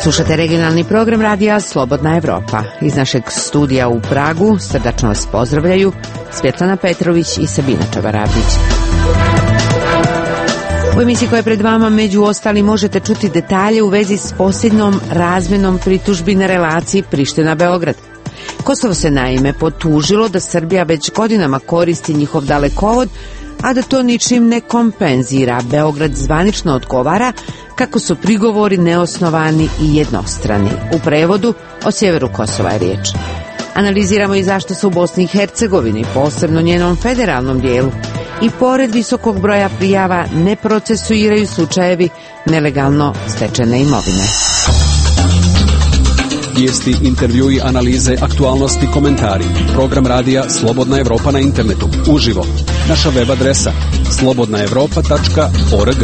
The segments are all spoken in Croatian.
Slušate regionalni program radija Slobodna Evropa. Iz našeg studija u Pragu srdačno vas pozdravljaju Svjetlana Petrović i Sabina Čavarabić. U emisiji koja je pred vama među ostalim možete čuti detalje u vezi s posljednjom razmjenom pritužbi na relaciji Priština-Beograd. Kosovo se naime potužilo da Srbija već godinama koristi njihov dalekovod, a da to ničim ne kompenzira. Beograd zvanično odgovara kako su prigovori neosnovani i jednostrani. U prevodu o sjeveru Kosova je riječ. Analiziramo i zašto se u Bosni i Hercegovini, posebno njenom federalnom dijelu, i pored visokog broja prijava ne procesuiraju slučajevi nelegalno stečene imovine. Vijesti, intervjui, analize, aktualnosti, komentari. Program radija Slobodna Evropa na internetu. Uživo. Naša web adresa slobodnaevropa.org.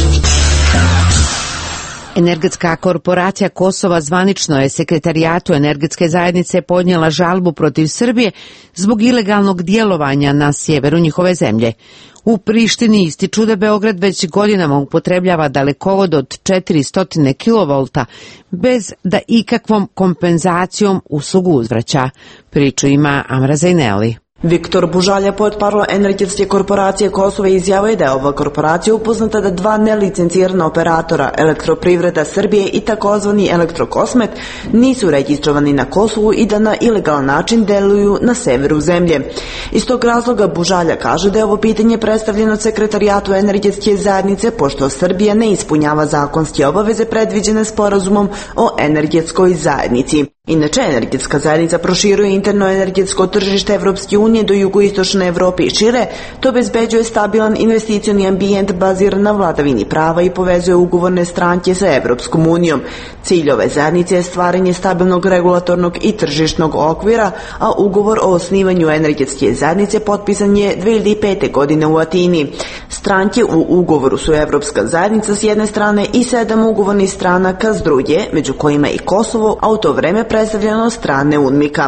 Energetska korporacija Kosova zvanično je Sekretarijatu energetske zajednice podnijela žalbu protiv Srbije zbog ilegalnog djelovanja na sjeveru njihove zemlje. U Prištini ističu da Beograd već godinama upotrebljava dalekovod od 400 kV bez da ikakvom kompenzacijom uslugu uzvraća. Priču ima Amra Zajneli. Viktor Bužalja, portparol energetske korporacije Kosova, izjavio je da je ova korporacija upoznata da dva nelicencirana operatora, Elektroprivreda Srbije i takozvani Elektrokosmet, nisu registrovani na Kosovu i da na ilegalan način deluju na severu zemlje. Iz tog razloga Bužalja kaže da je ovo pitanje predstavljeno Sekretarijatu energetske zajednice pošto Srbija ne ispunjava zakonske obaveze predviđene sporazumom o energetskoj zajednici. Inače, energetska zajednica proširuje interno energetsko tržište Evropske unije do jugoistočne Evrope i šire, to obezbeđuje stabilan investicioni ambijent baziran na vladavini prava i povezuje ugovorne stranke sa Evropskom unijom. Cilj ove zajednice je stvaranje stabilnog regulatornog i tržišnog okvira, a ugovor o osnivanju energetske zajednice potpisan je 2005. godine u Atini. Stranke u ugovoru su Evropska zajednica s jedne strane i 7 ugovornih stranaka s druge, među kojima i Kosovo, a u to vreme predstavljeno strane UNMIK-a.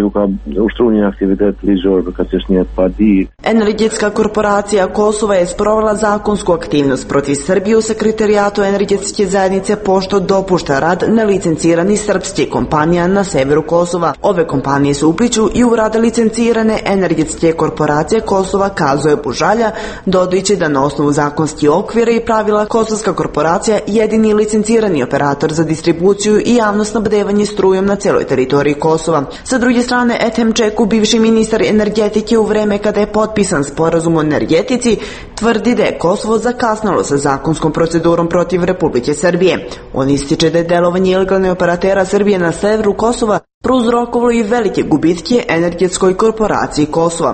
Energetska korporacija Kosova je sprovela zakonsku aktivnost protiv Srbije u Sekretarijatu energetske zajednice pošto dopušta rad nelicenciranih srpskih kompanija na severu Kosova. Ove kompanije se upliću i u rad licencirane energetske korporacije Kosova, kazuje Bužalja, dodajući da na osnovu zakonskih okvira i pravila Kosovska korporacija jedini licencirani operator za distribuciju i javno snabdevanje strujom na celoj teritoriji Kosova. Sa druge strane, Ethem Čeku, bivši ministar energetike u vreme kada je potpisan sporazum o energetici, tvrdi da je Kosovo zakasnalo sa zakonskom procedurom protiv Republike Srbije. On ističe da je delovanje ilegalnih operatera Srbije na severu Kosova prouzrokovalo i velike gubitke energetskoj korporaciji Kosova.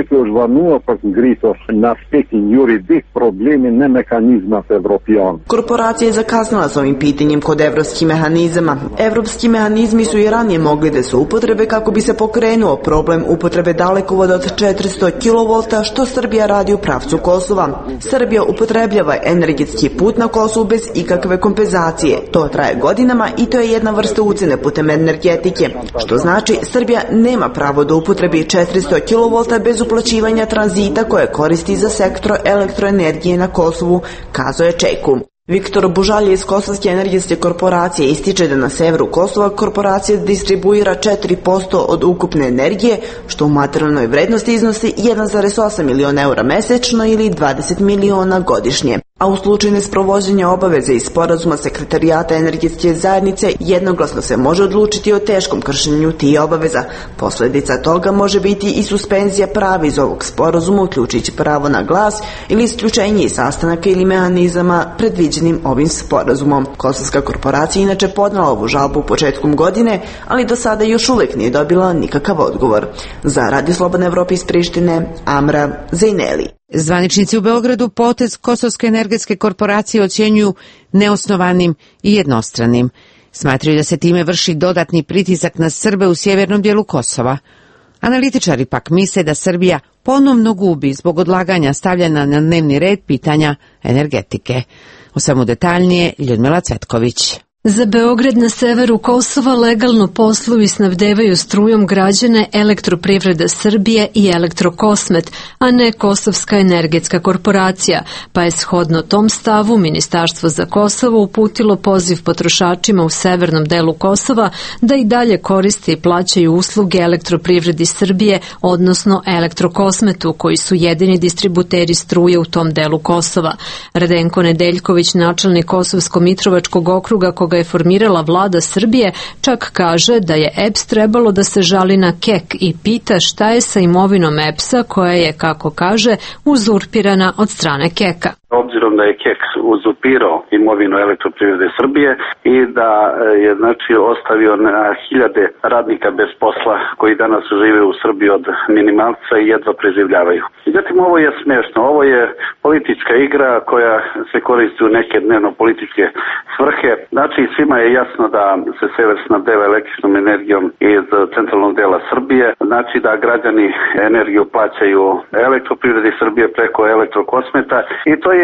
Korporacija je zakasnila s ovim pitanjem kod evropskih mehanizama. Evropski mehanizmi su i ranije mogli da se upotrebe kako bi se pokrenuo problem upotrebe dalekovoda od 400 kV što Srbija radi u pravcu Kosova. Srbija upotrebljava energetski put na Kosovu bez ikakve kompenzacije. To traje godinama i to je jedna vrsta ucjene putem energetike, što znači Srbija nema pravo da upotrebi 400 kV bez uplaćivanja tranzita koje koristi za sektor elektroenergije na Kosovu, kazuje Čeku. Viktor Bužalja iz Kosovske energetske korporacije ističe da na severu Kosova korporacija distribuira 4% od ukupne energije, što u materijalnoj vrednosti iznosi 1,8 miliona eura mesečno ili 20 miliona godišnje. A u slučaju nesprovođenja obaveze iz sporazuma Sekretarijata energetske zajednice jednoglasno se može odlučiti o teškom kršenju tih obaveza. Posljedica toga može biti i suspenzija prava iz ovog sporazuma, uključujući pravo na glas ili isključenje iz sastanaka ili mehanizama predviđenim ovim sporazumom. Kosovska korporacija inače podnela ovu žalbu početkom godine, ali do sada još uvijek nije dobila nikakav odgovor. Za Radio Slobodna Evropa iz Prištine, Amra Zajneli. Zvaničnici u Beogradu potez Kosovske energetske korporacije ocjenjuju neosnovanim i jednostranim. Smatraju da se time vrši dodatni pritisak na Srbe u sjevernom dijelu Kosova. Analitičari pak misle da Srbija ponovno gubi zbog odlaganja stavljena na dnevni red pitanja energetike. O svemu detaljnije Ljudmila Cvetković. Za Beograd na severu Kosova legalno posluju i snabdevaju strujom građane Elektroprivreda Srbije i Elektrokosmet, a ne Kosovska energetska korporacija, pa je shodno tom stavu Ministarstvo za Kosovo uputilo poziv potrošačima u severnom delu Kosova da i dalje koriste i plaćaju usluge Elektroprivredi Srbije, odnosno Elektrokosmetu, koji su jedini distributeri struje u tom delu Kosova. Radenko Nedeljković, načelnik Kosovsko-Mitrovačkog okruga koga je formirala vlada Srbije, čak kaže da je EPS trebalo da se žali na KEK i pita šta je sa imovinom EPS-a koja je, kako kaže, uzurpirana od strane KEK-a. Obzirom da je KEK uzurpirao imovinu Elektroprivrede Srbije i da je ostavio na hiljade radnika bez posla koji danas žive u Srbiji od minimalca i jedva preživljavaju. Međutim, ovo je smešno, ovo je politička igra koja se koristi u neke dnevno političke svrhe. Znači, svima je jasno da se sever snabdeva električnom energijom iz centralnog dela Srbije, znači da građani energiju plaćaju Elektroprivredi Srbije preko Elektrokosmeta i to je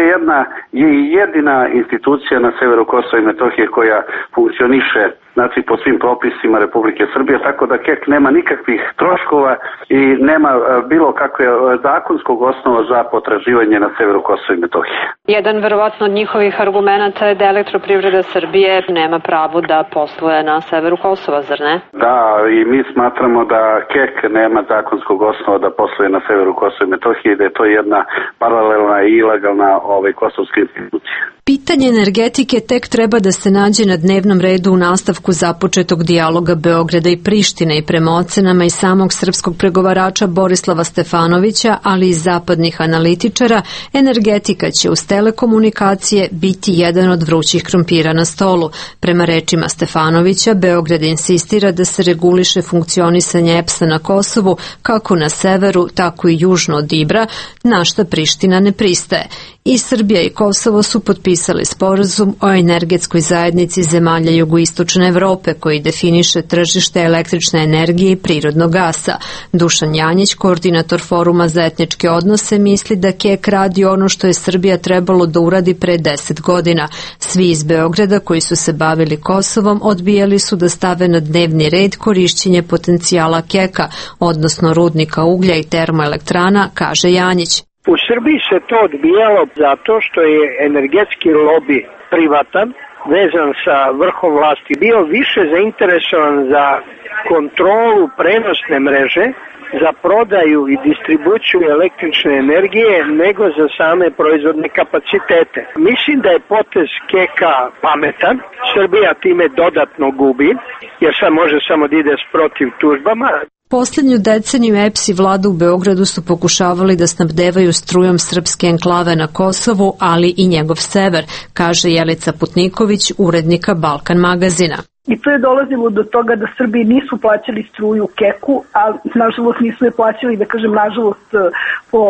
jedina institucija na severu Kosova i Metohije koja funkcioniše po svim propisima Republike Srbije, tako da KEK nema nikakvih troškova i nema bilo kakve zakonskog osnova za potraživanje na severu Kosova i Metohije. Jedan verovatno od njihovih argumenata je da Elektroprivreda Srbije nema pravo da posluje na severu Kosova, zar ne? Da, i mi smatramo da KEK nema zakonskog osnova da posluje na severu Kosova i Metohije i da je to jedna paralelna i ilegalna kosovska institucija. Pitanje energetike tek treba da se nađe na dnevnom redu u nastavku započetog dijaloga Beograda i Prištine i prema ocenama i samog srpskog pregovarača Borislava Stefanovića, ali i zapadnih analitičara, energetika će uz telekomunikacije biti jedan od vrućih krompira na stolu. Prema rečima Stefanovića, Beograd insistira da se reguliše funkcionisanje EPS-a na Kosovu kako na severu, tako i južno od Ibra, na šta Priština ne pristaje. I Srbija i Kosovo su potpisali sporazum o energetskoj zajednici zemalja jugoistočne Evrope koji definiše tržište električne energije i prirodnog gasa. Dušan Janjić, koordinator Foruma za etničke odnose, misli da KEK radi ono što je Srbija trebalo da uradi pre 10 godina. Svi iz Beograda koji su se bavili Kosovom odbijali su da stave na dnevni red korišćenje potencijala KEK-a, odnosno rudnika uglja i termoelektrana, kaže Janjić. U Srbiji se to odbijalo zato što je energetski lobi privatan, vezan sa vrhom vlasti, bio više zainteresovan za kontrolu prenosne mreže, za prodaju i distribuciju električne energije nego za same proizvodne kapacitete. Mislim da je potez KEK-a pametan, Srbija time dodatno gubi, jer sad može samo da ide protiv tužbama. Poslednju deceniju EPS i vlada u Beogradu su pokušavali da snabdevaju strujom srpske enklave na Kosovu, ali i njegov sever, kaže Jelica Putniković, urednika Balkan magazina. I to je dolazilo do toga da Srbiji nisu plaćali struju KEK-u, ali nažalost nisu je plaćali, da kažem nažalost po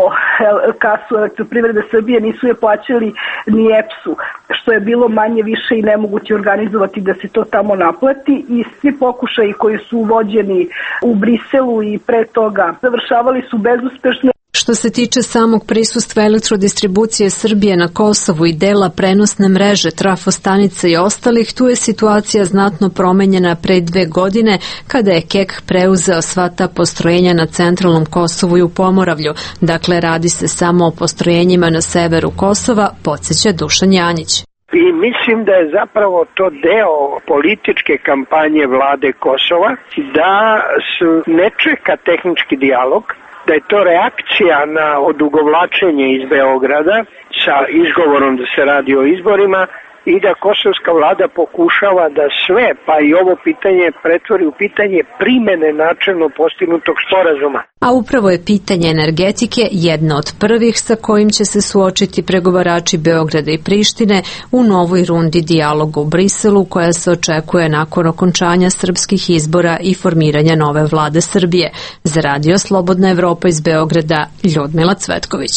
kasu Elektroprivrede Srbije, nisu je plaćali ni EPS-u, što je bilo manje više i nemoguće organizovati da se to tamo naplati i svi pokušaji koji su vođeni u Briselu i pre toga završavali su bezuspešno. Što se tiče samog prisustva elektrodistribucije Srbije na Kosovu i dela prenosne mreže, trafostanica i ostalih, tu je situacija znatno promenjena pre 2 godine kada je KEK preuzeo sva ta postrojenja na centralnom Kosovu i u Pomoravlju. Dakle, radi se samo o postrojenjima na severu Kosova, podsjeća Dušan Janjić. I mislim da je zapravo to deo političke kampanje vlade Kosova, da ne čeka tehnički dijalog, da je to reakcija na odugovlačenje iz Beograda sa izgovorom da se radi o izborima i da kosovska vlada pokušava da sve, pa i ovo pitanje, pretvori u pitanje primene načelno postignutog sporazuma. A upravo je pitanje energetike jedno od prvih sa kojim će se suočiti pregovarači Beograda i Prištine u novoj rundi dijaloga u Briselu koja se očekuje nakon okončanja srpskih izbora i formiranja nove vlade Srbije. Za Radio Slobodna Evropa iz Beograda, Ljudmila Cvetković.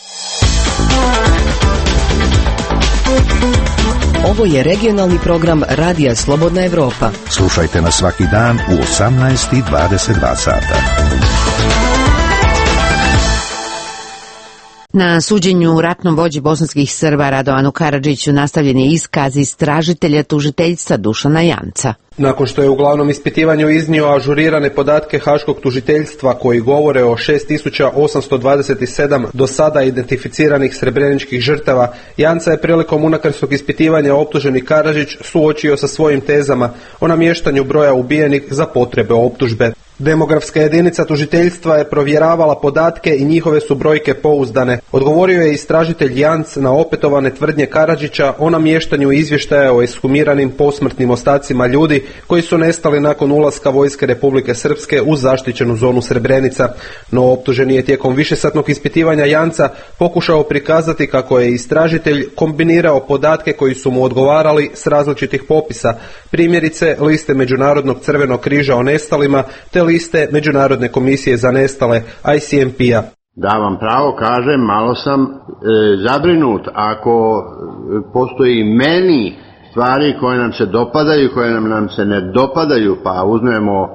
Ovo je regionalni program Radija Slobodna Evropa. Slušajte nas svaki dan u 18:22 sata. Na suđenju ratnom vođi bosanskih Srba Radovanu Karadžiću nastavljen je iskaz istražitelja tužiteljstva Dušana Janca. Nakon što je u glavnom ispitivanju iznio ažurirane podatke Haškog tužiteljstva koji govore o 6827 do sada identificiranih srebreničkih žrtava, Janca je prilikom unakrskog ispitivanja optuženi Karadžić suočio sa svojim tezama o namještanju broja ubijenih za potrebe optužbe. Demografska jedinica tužiteljstva je provjeravala podatke i njihove su brojke pouzdane. Odgovorio je istražitelj Janc na opetovane tvrdnje Karadžića o namještanju izvještaja o ekshumiranim posmrtnim ostacima ljudi koji su nestali nakon ulaska vojske Republike Srpske u zaštićenu zonu Srebrenica. No optuženi je tijekom višesatnog ispitivanja Janca pokušao prikazati kako je istražitelj kombinirao podatke koji su mu odgovarali s različitih popisa, primjerice liste Međunarodnog crvenog križa o nestalima te liste Međunarodne komisije za nestale ICMP-a. Da vam pravo kažem, malo sam zabrinut ako postoji meni stvari koje nam se dopadaju, koje nam se ne dopadaju, pa uzmemo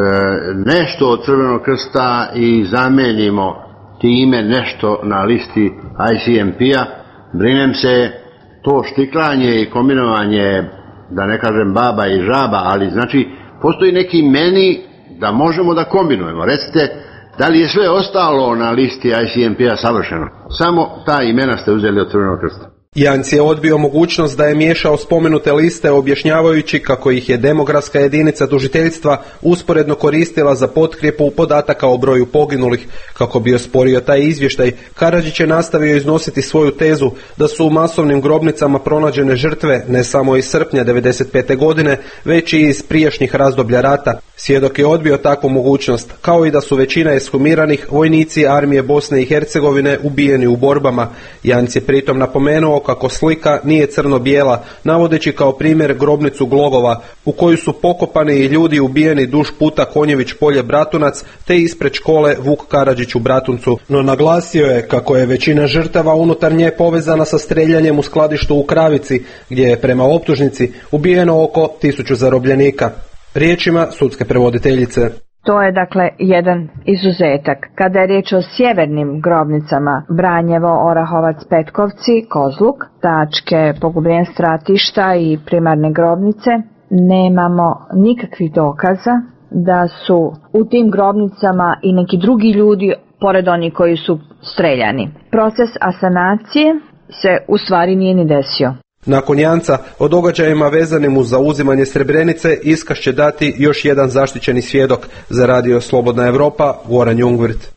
nešto od Crvenog krsta i zamenimo time nešto na listi ICMP-a. Brinem se to štiklanje i kombinovanje, da ne kažem baba i žaba, ali znači postoji neki meni da možemo da kombinujemo. Recite, da li je sve ostalo na listi ICMP-a savršeno? Samo ta imena ste uzeli od Crvenog krsta. Janc je odbio mogućnost da je miješao spomenute liste objašnjavajući kako ih je demografska jedinica tužiteljstva usporedno koristila za potkrijepu podataka o broju poginulih. Kako bi osporio taj izvještaj, Karadžić je nastavio iznositi svoju tezu da su u masovnim grobnicama pronađene žrtve ne samo iz srpnja 1995. godine, već i iz prijašnjih razdoblja rata. Svjedok je odbio takvu mogućnost, kao i da su većina ekshumiranih vojnici armije Bosne i Hercegovine ubijeni u borbama. Janc je pritom napomenuo kako slika nije crno-bijela, navodeći kao primjer grobnicu Glogova, u koju su pokopani i ljudi ubijeni duž puta Konjević polje Bratunac, te ispred škole Vuk Karadžić u Bratuncu. No naglasio je kako je većina žrtava unutar nje povezana sa streljanjem u skladištu u Kravici, gdje je prema optužnici ubijeno oko 1000 zarobljenika. Riječima sudske prevoditeljice. To je dakle jedan izuzetak. Kada je riječ o sjevernim grobnicama Branjevo, Orahovac, Petkovci, Kozluk, Tačke, pogubljen stratišta i primarne grobnice, nemamo nikakvih dokaza da su u tim grobnicama i neki drugi ljudi pored onih koji su streljani. Proces asanacije se u stvari nije ni desio. Nakon Janca, o događajima vezanim uz zauzimanje Srebrenice iskaz će dati još jedan zaštićeni svjedok. Za radio Slobodna Evropa, Goran Jungwirth.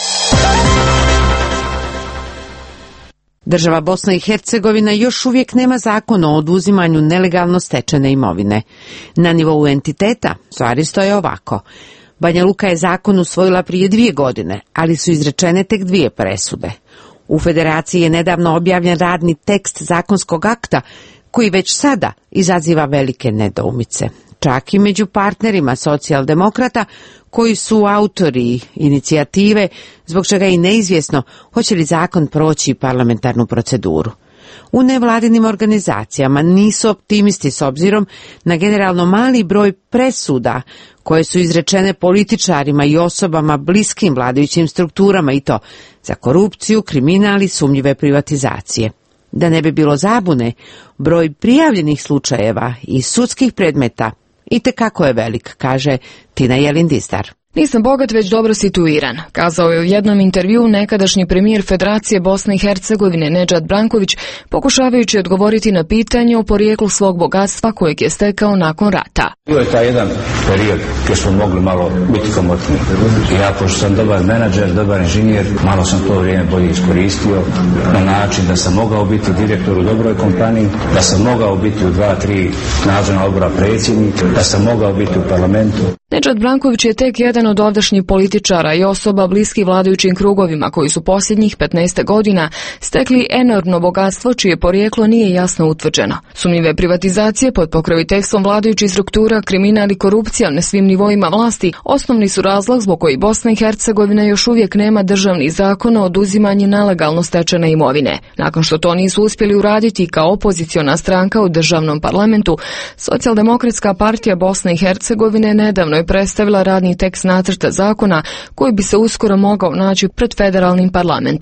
Država Bosna i Hercegovina još uvijek nema zakon o oduzimanju nelegalno stečene imovine. Na nivou entiteta stvari stoje ovako. Banja Luka je zakon usvojila prije 2 godine, ali su izrečene tek 2 presude. U Federaciji je nedavno objavljen radni tekst zakonskog akta koji već sada izaziva velike nedoumice. Čak i među partnerima socijaldemokrata koji su autori inicijative, zbog čega je i neizvjesno hoće li zakon proći parlamentarnu proceduru. U nevladinim organizacijama nisu optimisti s obzirom na generalno mali broj presuda koje su izrečene političarima i osobama bliskim vladajućim strukturama i to za korupciju, kriminal i sumnjive privatizacije. Da ne bi bilo zabune, broj prijavljenih slučajeva i sudskih predmeta itekako je velik, kaže Tina Jelindistar. Nisam bogat, već dobro situiran, kazao je u jednom intervjuu nekadašnji premijer Federacije Bosne i Hercegovine Nedžad Branković, pokušavajući odgovoriti na pitanje o porijeklu svog bogatstva kojeg je stekao nakon rata. Bio je taj jedan period gdje smo mogli malo biti komotni. Ja, pošto sam dobar menadžer, dobar inženjer, malo sam to vrijeme bolje iskoristio na način da sam mogao biti direktor u dobroj kompaniji, da sam mogao biti u 2-3 nadzorna odbora predsjednik, da sam mogao biti u parlamentu. Nedžad Branković je tek jedan od ovdašnjih političara i osoba bliski vladajućim krugovima koji su posljednjih 15 godina stekli enormno bogatstvo čije porijeklo nije jasno utvrđeno. Sumnjive privatizacije pod pokroviteljstvom vladajućih struktura, kriminal i korupcija na svim nivoima vlasti osnovni su razlog zbog koji Bosna i Hercegovina još uvijek nema državni zakon o oduzimanju nelegalno stečene imovine. Nakon što to nisu uspjeli uraditi kao opoziciona stranka u državnom parlamentu, Socijaldemokratska partija Bosne i Hercegovine nedavno je predstavila radni tekst nacrta zakona koji bi se uskoro mogao naći pred federalnim parlamentom.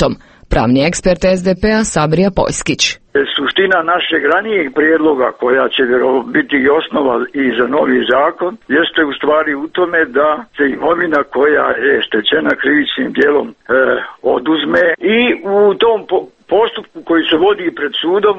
Pravni ekspert SDP-a Sabrija Pojskić. Suština našeg ranijeg prijedloga, koja će biti i osnova i za novi zakon, jeste u stvari u tome da se imovina koja je stečena krivičnim djelom oduzme i u tom postupku koji se vodi pred sudom,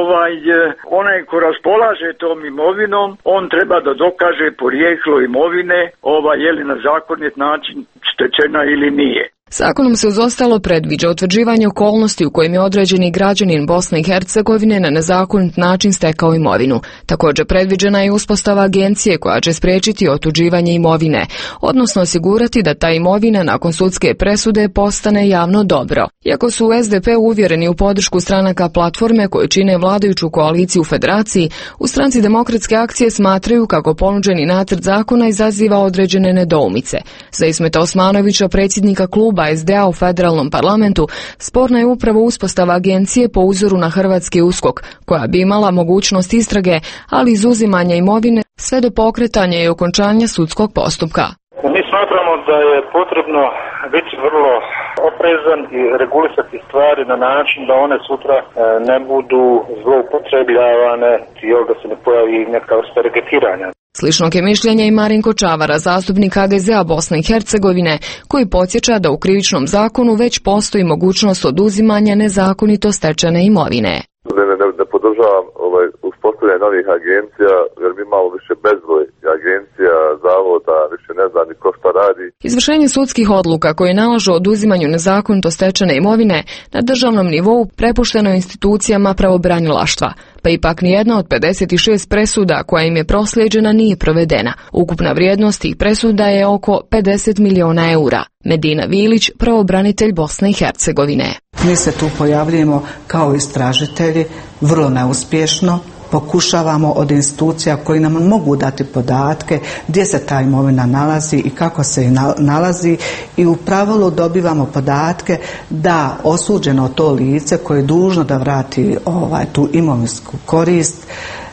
onaj ko raspolaže tom imovinom, on treba da dokaže porijeklo imovine, je li na zakonit način stečena ili nije. Zakonom se uz ostalo predviđa utvrđivanje okolnosti u kojim je određeni građanin Bosne i Hercegovine na nezakonit način stekao imovinu. Također predviđena je uspostava agencije koja će spriječiti otuđivanje imovine, odnosno osigurati da ta imovina nakon sudske presude postane javno dobro. Iako su u SDP uvjereni u podršku stranaka platforme koje čine vladajuću koaliciju u Federaciji, u Stranci Demokratske akcije smatraju kako ponuđeni nacrt zakona izaziva određene nedoumice. Za Ismeta Osmanovića, predsjednika kluba SDA u federalnom parlamentu, sporna je upravo uspostava agencije po uzoru na hrvatski USKOK, koja bi imala mogućnost istrage, ali izuzimanja imovine sve do pokretanja i okončanja sudskog postupka. Mi smatramo da je potrebno biti vrlo oprezan i regulisati stvari na način da one sutra ne budu zloupotrebljavane i da se ne pojavi neka vrsta reketiranja. Sličnog je mišljenja i Marinko Čavara, zastupnik HDZ-a Bosne i Hercegovine, koji podsjeća da u krivičnom zakonu već postoji mogućnost oduzimanja nezakonito stečene imovine. Ne podržavam uspostavljanje novih agencija, jer mi imamo više bezbroj agencija, zavoda, više ne znam ni ko šta radi. Izvršenje sudskih odluka koje nalažu oduzimanju nezakonito stečene imovine na državnom nivou prepušteno je institucijama pravobranilaštva, pa ipak nijedna od 56 presuda koja im je proslijeđena nije provedena. Ukupna vrijednost tih presuda je oko 50 miliona eura. Medina Vilić, pravobranitelj Bosne i Hercegovine. Mi se tu pojavljujemo kao istražitelji, vrlo neuspješno. Pokušavamo od institucija koji nam mogu dati podatke gdje se ta imovina nalazi i kako se nalazi, i u pravilu dobivamo podatke da osuđeno to lice koje je dužno da vrati tu imovinsku korist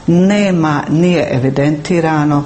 nije evidentirano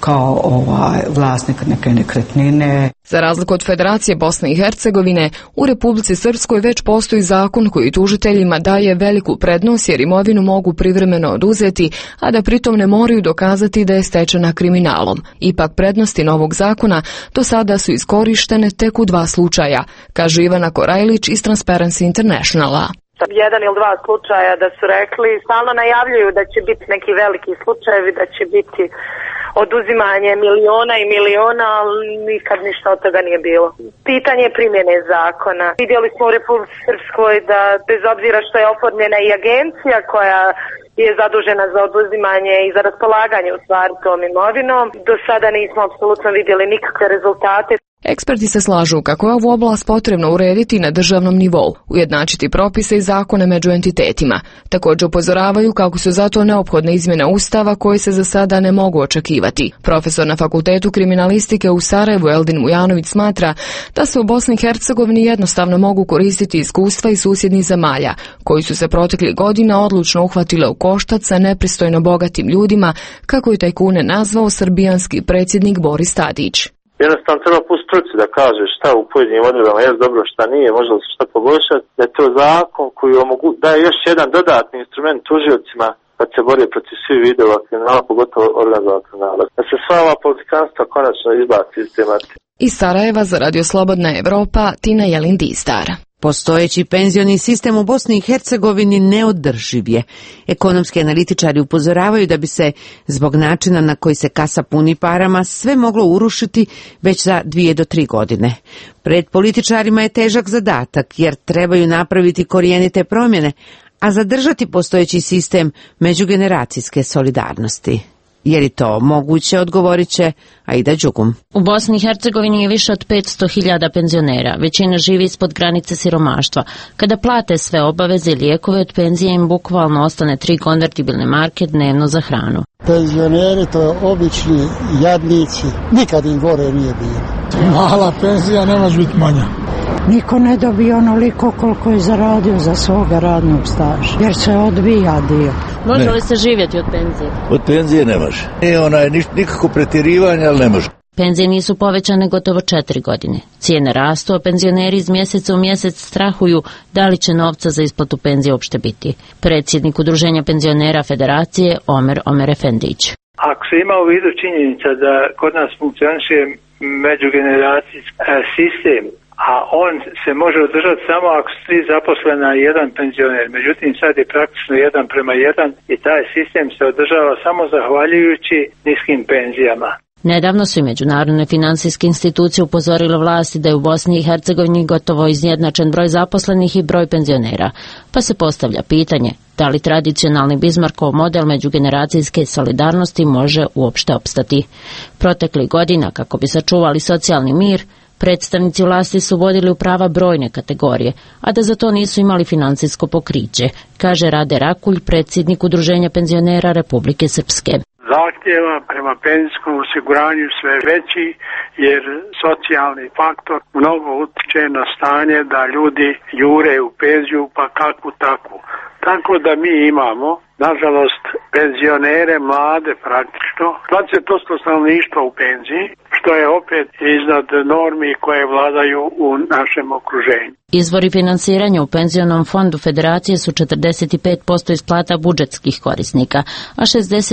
kao vlasnik neke nekretnine. Za razliku od Federacije Bosne i Hercegovine, u Republici Srpskoj već postoji zakon koji tužiteljima daje veliku prednost jer imovinu mogu privremeno oduzeti, a da pritom ne moraju dokazati da je stečena kriminalom. Ipak prednosti novog zakona do sada su iskorištene tek u 2 slučaja, kaže Ivana Korajlić iz Transparency Internationala. 1 ili 2 slučaja da su rekli, stalno najavljuju da će biti neki veliki slučajevi, da će biti oduzimanje miliona i miliona, ali nikad ništa od toga nije bilo. Pitanje primjene zakona. Vidjeli smo u Republici Srpskoj da bez obzira što je oformljena i agencija koja je zadužena za oduzimanje i za raspolaganje u stvari tom imovinom, do sada nismo apsolutno vidjeli nikakve rezultate. Eksperti se slažu kako je ovu oblast potrebno urediti na državnom nivou, ujednačiti propise i zakone među entitetima. Također upozoravaju kako su zato neophodne izmjene Ustava koje se za sada ne mogu očekivati. Profesor na Fakultetu kriminalistike u Sarajevu Eldin Mujanović smatra da se u Bosni i Hercegovini jednostavno mogu koristiti iskustva iz susjednih zemalja, koji su se proteklih godina odlučno uhvatile u koštac sa nepristojno bogatim ljudima, kako je tajkune nazvao srbijanski predsjednik Boris Tadić. Jednostavno treba pustiti struci da kaže šta u pojedinim odredbama je dobro, šta nije, može li se šta poboljšati, da je to zakon koji daje još jedan dodatni instrument tužiocima kad se bore protiv svih vidova kriminala, pogotovo organizovanog kriminala. Da se sva ova politikanstva konačno izbaci iz tematike. Iz Sarajeva za Radio Slobodna Evropa, Tina Jelin-Distar. Postojeći penzioni sistem u Bosni i Hercegovini neodrživ je. Ekonomski analitičari upozoravaju da bi se zbog načina na koji se kasa puni parama sve moglo urušiti već za 2 do 3 godine. Pred političarima je težak zadatak jer trebaju napraviti korijenite promjene, a zadržati postojeći sistem međugeneracijske solidarnosti. Je li to moguće, odgovorit će Aida Đugum. U Bosni i Hercegovini je više od 500.000 penzionera. Većina živi ispod granice siromaštva. Kada plate sve obaveze i lijekove, od penzije im bukvalno ostane 3 konvertibilne marke dnevno za hranu. Penzioneri, to je obični jadnici. Nikad im gore nije bilo. Mala penzija ne može biti manja. Niko ne dobije onoliko koliko je zaradio za svoga radnog staža, jer se odbija dio. Može li se živjeti od penzije? Od penzije ne može. Nije nikako pretjerivanje, ali ne može. Penzije nisu povećane gotovo 4 godine. Cijene rastu, a penzioneri iz mjeseca u mjesec strahuju da li će novca za isplatu penzije uopšte biti. Predsjednik Udruženja penzionera Federacije Omer Efendić. Ako se ima u vidu činjenica da kod nas funkcioniše međugeneracijski sistem, a on se može održati samo ako su 3 zaposlena i 1 penzioner. Međutim, sad je praktično 1:1 i taj sistem se održava samo zahvaljujući niskim penzijama. Nedavno su i međunarodne financijske institucije upozorile vlasti da je u Bosni i Hercegovini gotovo izjednačen broj zaposlenih i broj penzionera, pa se postavlja pitanje da li tradicionalni Bismarckov model međugeneracijske solidarnosti može uopšte opstati. Proteklih godina, kako bi sačuvali socijalni mir, predstavnici vlasti su vodili u prava brojne kategorije, a da za to nisu imali financijsko pokriće, kaže Rade Rakulj, predsjednik Udruženja penzionera Republike Srpske. Zahtjeva prema penzijskom osiguranju sve veći jer socijalni faktor mnogo utječe na stanje da ljudi jure u penziju pa kakvu takvu. Tako da mi imamo, nažalost, penzionere mlade praktično, 20% stanovništva u penziji, što je opet iznad normi koje vladaju u našem okruženju. Izvori financiranja u penzionom fondu Federacije su 45% iz plata budžetskih korisnika, a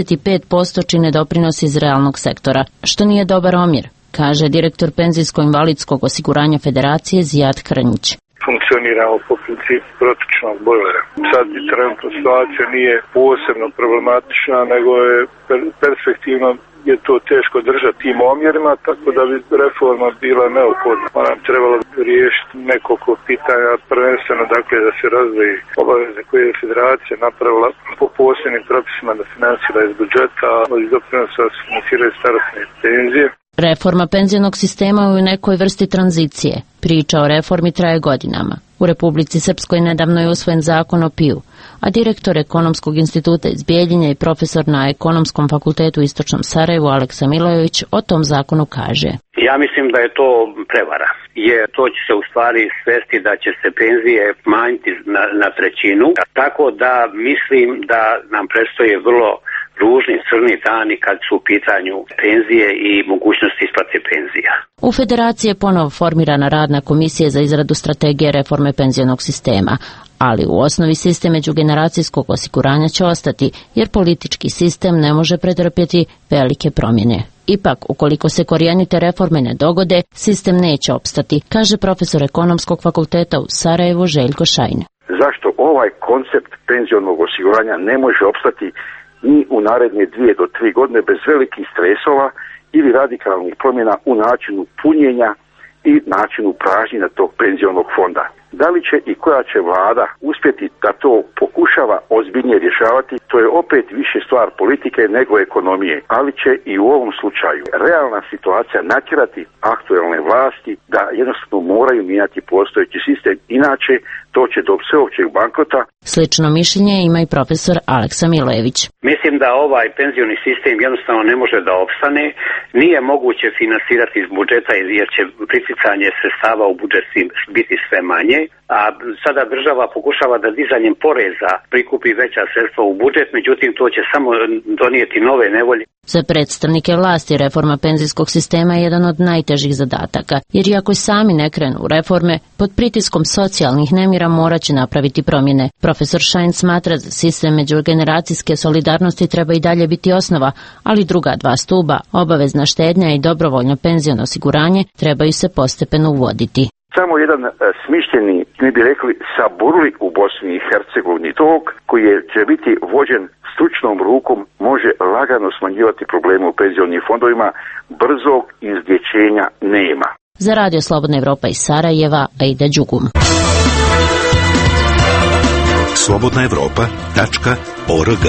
65% čine doprinosi iz realnog sektora, što nije dobar omjer, kaže direktor penzijsko-invalidskog osiguranja Federacije Zijad Krnjić. Funkcioniramo po principu protočnog bojlera. Sad bi trenutno situacija nije posebno problematična, nego je perspektivno je to teško držati tim omjerima, tako da bi reforma bila neophodna. Ona nam trebalo riješiti nekoliko pitanja, prvenstveno dakle da se razdvoji obaveze koje je Federacija napravila po posebnim propisima da financira iz budžeta, a iz doprinosa se financiraju starosne penzije. Reforma penzionog sistema je u nekoj vrsti tranzicije. Priča o reformi traje godinama. U Republici Srpskoj nedavno je usvojen zakon o PIU, a direktor Ekonomskog instituta iz Bijeljinja i profesor na Ekonomskom fakultetu u Istočnom Sarajevu Aleksa Milojević o tom zakonu kaže. Ja mislim da je to prevara, jer to će se u stvari svesti da će se penzije manjiti na trećinu, tako da mislim da nam predstoje vrlo ružni crni dani kad su u pitanju penzije i mogućnosti isplate penzija. U Federaciji je ponovo formirana radna komisija za izradu strategije reforme penzionog sistema, ali u osnovi sistem međugeneracijskog osiguranja će ostati, jer politički sistem ne može pretrpjeti velike promjene. Ipak, ukoliko se korijenite reforme ne dogode, sistem neće opstati, kaže profesor Ekonomskog fakulteta u Sarajevu Željko Šajn. Zašto ovaj koncept penzionog osiguranja ne može opstati ni u naredne 2 do 3 godine bez velikih stresova ili radikalnih promjena u načinu punjenja i načinu pražnjenja tog penzionog fonda? Da li će i koja će vlada uspjeti da to pokušava ozbiljnije rješavati, to je opet više stvar politike nego ekonomije, ali će i u ovom slučaju realna situacija natjerati aktualne vlasti da jednostavno moraju mijenjati postojeći sistem, inače to će do sveopćeg bankrota. Slično mišljenje ima i profesor Aleksa Milojević. Mislim da ovaj penzioni sistem jednostavno ne može da opstane, nije moguće finansirati iz budžeta jer će priticanje sredstava u budžet biti sve manje, a sada država pokušava da dizanjem poreza prikupi veća sredstva u budžet, međutim to će samo donijeti nove nevolje. Za predstavnike vlasti reforma penzijskog sistema je jedan od najtežih zadataka, jer iako sami ne krenu u reforme, pod pritiskom socijalnih nemira morat će napraviti promjene. Profesor Šajn smatra da sistem međugeneracijske solidarnosti treba i dalje biti osnova, ali druga 2 stuba, obavezna štednja i dobrovoljno penziono osiguranje, trebaju se postepeno uvoditi. Samo jedan smišljeni, mi bi rekli, saburli u Bosni i Hercegovini tog koji će biti vođen stručnom rukom može lagano smanjivati probleme u penzionim fondovima, brzog izlječenja nema. Za Radio Slobodna Evropa iz Sarajeva, Aida Đugum. slobodnaevropa.org.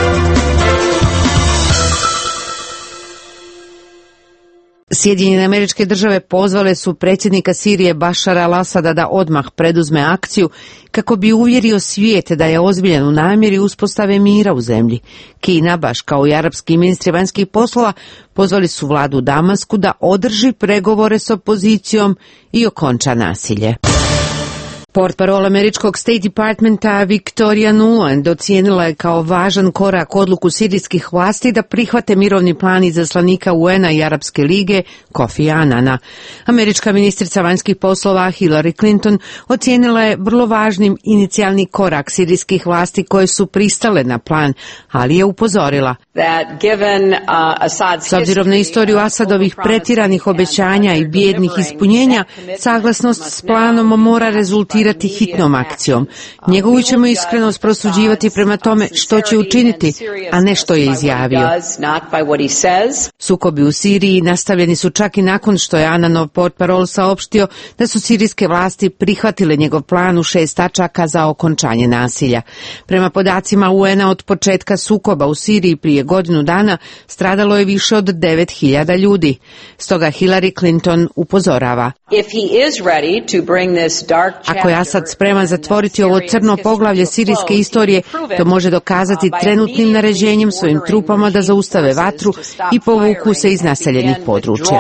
Sjedinjene Američke Države pozvale su predsjednika Sirije Bašara al-Asada da odmah preduzme akciju kako bi uvjerio svijet da je ozbiljan u namjeri uspostave mira u zemlji. Kina, baš kao i arapski ministri vanjskih poslova, pozvali su vladu u Damasku da održi pregovore s opozicijom i okonča nasilje. Portparol američkog State Departmenta Victoria Nuland ocijenila je kao važan korak odluku sirijskih vlasti da prihvate mirovni plan izaslanika UN-a i Arapske lige Kofi Annana. Američka ministrica vanjskih poslova Hillary Clinton ocijenila je vrlo važnim inicijalni korak sirijskih vlasti koje su pristale na plan, ali je upozorila: s obzirom na istoriju Asadovih pretjeranih obećanja i bijednih ispunjenja, saglasnost s planom mora rezultirati hitnom akcijom. Njegovu ćemo iskrenost prosuđivati prema tome što će učiniti, a ne što je izjavio. Sukobi u Siriji nastavljeni su čak i nakon što je Annanov portparol saopštio da su sirijske vlasti prihvatile njegov plan u 6 tačaka za okončanje nasilja. Prema podacima UN-a od početka sukoba u Siriji prije godinu dana stradalo je više od 9.000 ljudi. Stoga Hillary Clinton upozorava: ako je Asad spreman zatvoriti ovo crno poglavlje sirijske istorije, to može dokazati trenutnim naređenjem svojim trupama da zaustave vatru i povuku se iz naseljenih područja.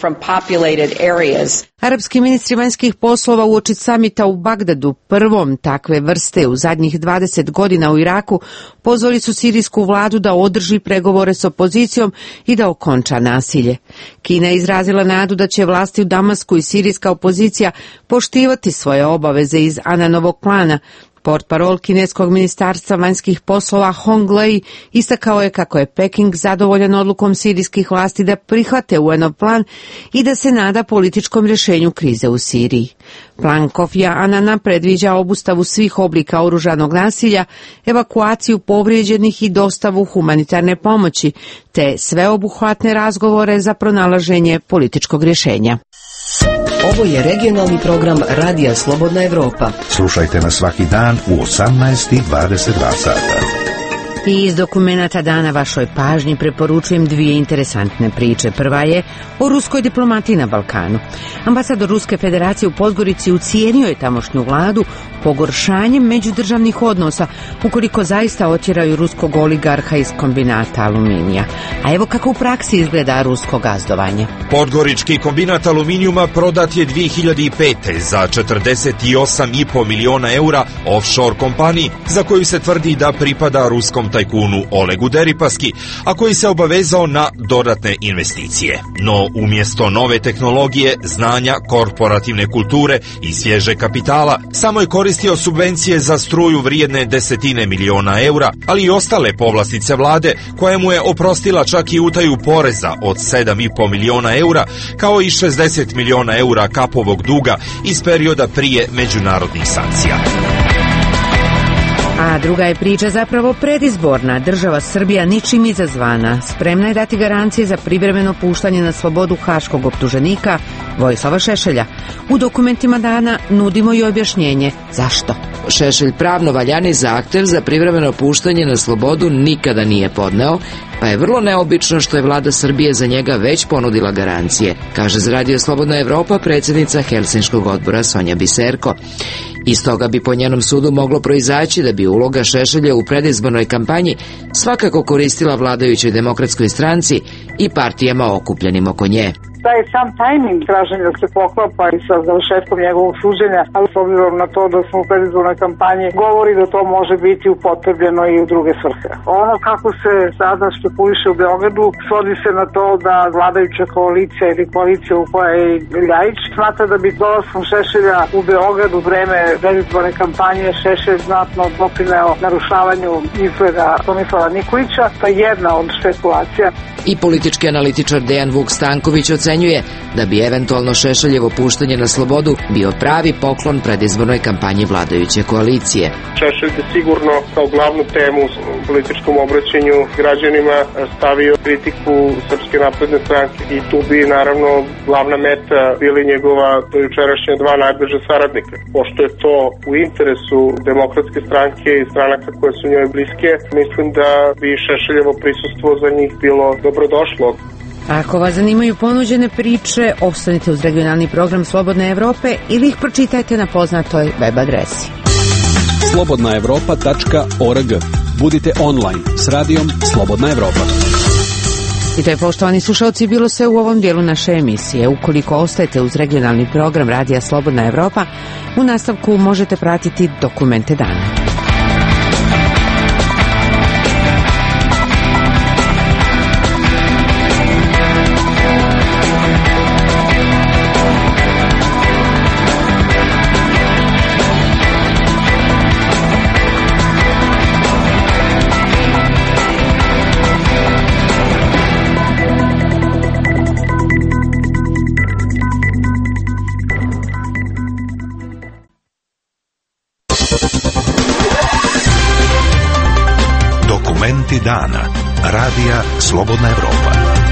Arapski ministri vanjskih poslova uoči samita u Bagdadu, prvom takve vrste u zadnjih 20 godina u Iraku, pozvali su sirijsku vladu da održi pregovore s opozicijom i da okonča nasilje. Kina je izrazila nadu da će vlasti u Damasku i sirijska opozicija poštivati svoje obaveze iz Annanovog plana. Portparol kineskog ministarstva vanjskih poslova Hong Lei istakao je kako je Peking zadovoljan odlukom sirijskih vlasti da prihvate UN-ov plan i da se nada političkom rješenju krize u Siriji. Plan Kofija Annana predviđa obustavu svih oblika oružanog nasilja, evakuaciju povrijeđenih i dostavu humanitarne pomoći, te sveobuhvatne razgovore za pronalaženje političkog rješenja. Ovo je regionalni program Radija Slobodna Evropa. Slušajte nas svaki dan u 18:22 sata. I iz dokumenata dana vašoj pažnji preporučujem 2 interesantne priče. Prva je o ruskoj diplomatiji na Balkanu. Ambasador Ruske federacije u Podgorici ucijenio je tamošnju vladu pogoršanjem međudržavnih odnosa ukoliko zaista otjeraju ruskog oligarha iz kombinata aluminija. A evo kako u praksi izgleda rusko gazdovanje. Podgorički kombinat aluminijuma prodat je 2005. za 48,5 miliona eura offshore kompaniji za koju se tvrdi da pripada ruskom tajkunu Olegu Deripaski, a koji se obavezao na dodatne investicije. No umjesto nove tehnologije, znanja, korporativne kulture i svježe kapitala, samo je koristio subvencije za struju vrijedne desetine miliona eura, ali i ostale povlastice vlade, koja mu je oprostila čak i utaju poreza od 7,5 miliona eura, kao i 60 miliona eura kapovog duga iz perioda prije međunarodnih sankcija. A druga je priča zapravo predizborna. Država Srbija ničim izazvana spremna je dati garancije za privremeno puštanje na slobodu haškog optuženika Vojislava Šešelja. U dokumentima dana nudimo i objašnjenje zašto. Šešelj pravno valjani zahtjev za privremeno puštanje na slobodu nikada nije podneo, pa je vrlo neobično što je vlada Srbije za njega već ponudila garancije, kaže za Radio Slobodna Evropa predsjednica Helsinškog odbora Sonja Biserko. Iz toga bi po njenom sudu moglo proizaći da bi uloga Šešelja u predizbornoj kampanji svakako koristila vladajućoj demokratskoj stranci i partijama okupljenim oko nje. Taj sam tajming traženja da se poklapa i sa završetkom njegovog suđenja, ali s obzirom na to da smo u predizbornoj kampanji, govori da to može biti upotrebljeno i u druge svrhe. Ono kako se sada špekuliše u Beogradu svodi se na to da vladajuća koalicija ili koalicija u kojoj je Ljajić smatra da bi dolaskom Šešelja u Beogradu u vreme predizborne kampanje Šešelj znatno doprineo narušavanju izgleda Tomislava Nikolića. To je jedna od špekulacija. I politički analitičar Dejan Vuk Stanković ocenjuje da bi eventualno Šešeljevo puštanje na slobodu bio pravi poklon predizbornoj kampanji vladajuće koalicije. Šešelj je sigurno kao glavnu temu u političkom obraćanju građanima stavio kritiku Srpske napredne stranke i tu bi naravno glavna meta bili njegova dojučerašnja 2 najbliža saradnika. Pošto je to u interesu Demokratske stranke i stranaka koje su njoj bliske, mislim da bi Šešeljevo prisustvo za njih bilo dobrodošlo. Ako vas zanimaju ponuđene priče, ostanite uz regionalni program Slobodne Evrope ili ih pročitajte na poznatoj web adresi. slobodnaevropa.org. Budite online s radijom Slobodna Evropa. I to je, poštovani slušalci, bilo sve u ovom dijelu naše emisije. Ukoliko ostajete uz regionalni program Radija Slobodna Evropa, u nastavku možete pratiti Dokumente dana. Dokumenti dana. Radija Slobodna Evropa.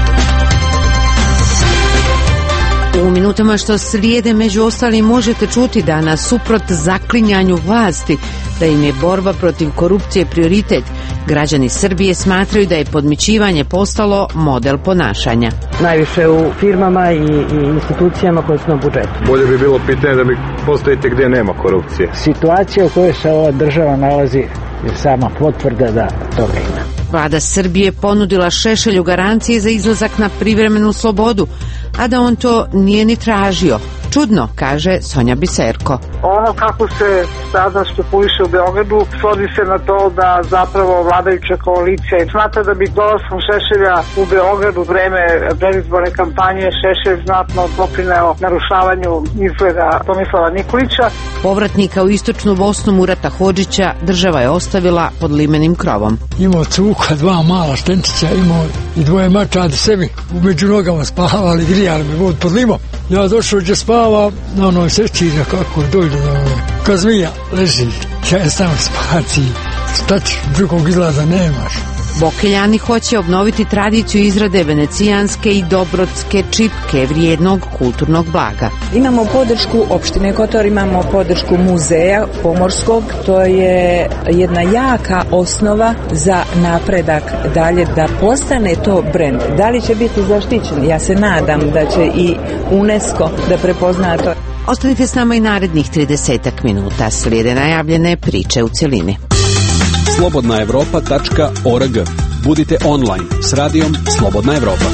U minutama što slijede, među ostalim, možete čuti da nasuprot zaklinjanju vlasti da im je borba protiv korupcije prioritet, građani Srbije smatraju da je podmićivanje postalo model ponašanja. Najviše u firmama i institucijama koje su na budžetu. Bolje bi bilo pitanje da mi postavite gdje nema korupcije. Situacija u kojoj se ova država nalazi je sama potvrda da toga ima. Vlada Srbije ponudila Šešelju garancije za izlazak na privremenu slobodu, a da on to nije ni tražio. Čudno, kaže Sonja Biserko. Ono kako se sada špeculiše u Beogradu svodi se na to da zapravo vladajuća koalicija smatra da bi dolaskom Šešelja u Beogradu u vreme predizborne kampanje Šešelj znatno doprineo narušavanju izgleda Tomislava Nikolića. Povratnika u istočnu Bosnu Murata Hodžića država je ostavila pod limenim krovom. Imao cuka, 2 mala štenčića, imao i 2 mačadi sebi umeđu nogama spavali, grijali me vod pod limom. Ja došao gdje spava na onoj sečini, kako dođe na ono. Kad zmija leži, ja je stavim spati. Šta ćeš, drugog izlaza nemaš. Bokeljani hoće obnoviti tradiciju izrade venecijanske i dobrotske čipke, vrijednog kulturnog blaga. Imamo podršku opštine Kotor, imamo podršku muzeja pomorskog. To je jedna jaka osnova za napredak dalje, da postane to brend. Da li će biti zaštićen? Ja se nadam da će i UNESCO da prepozna to. Ostanite s nama i narednih 30 minuta. Slijede najavljene priče u cjelini. slobodnaevropa.org. Budite online s radijom Slobodna Evropa.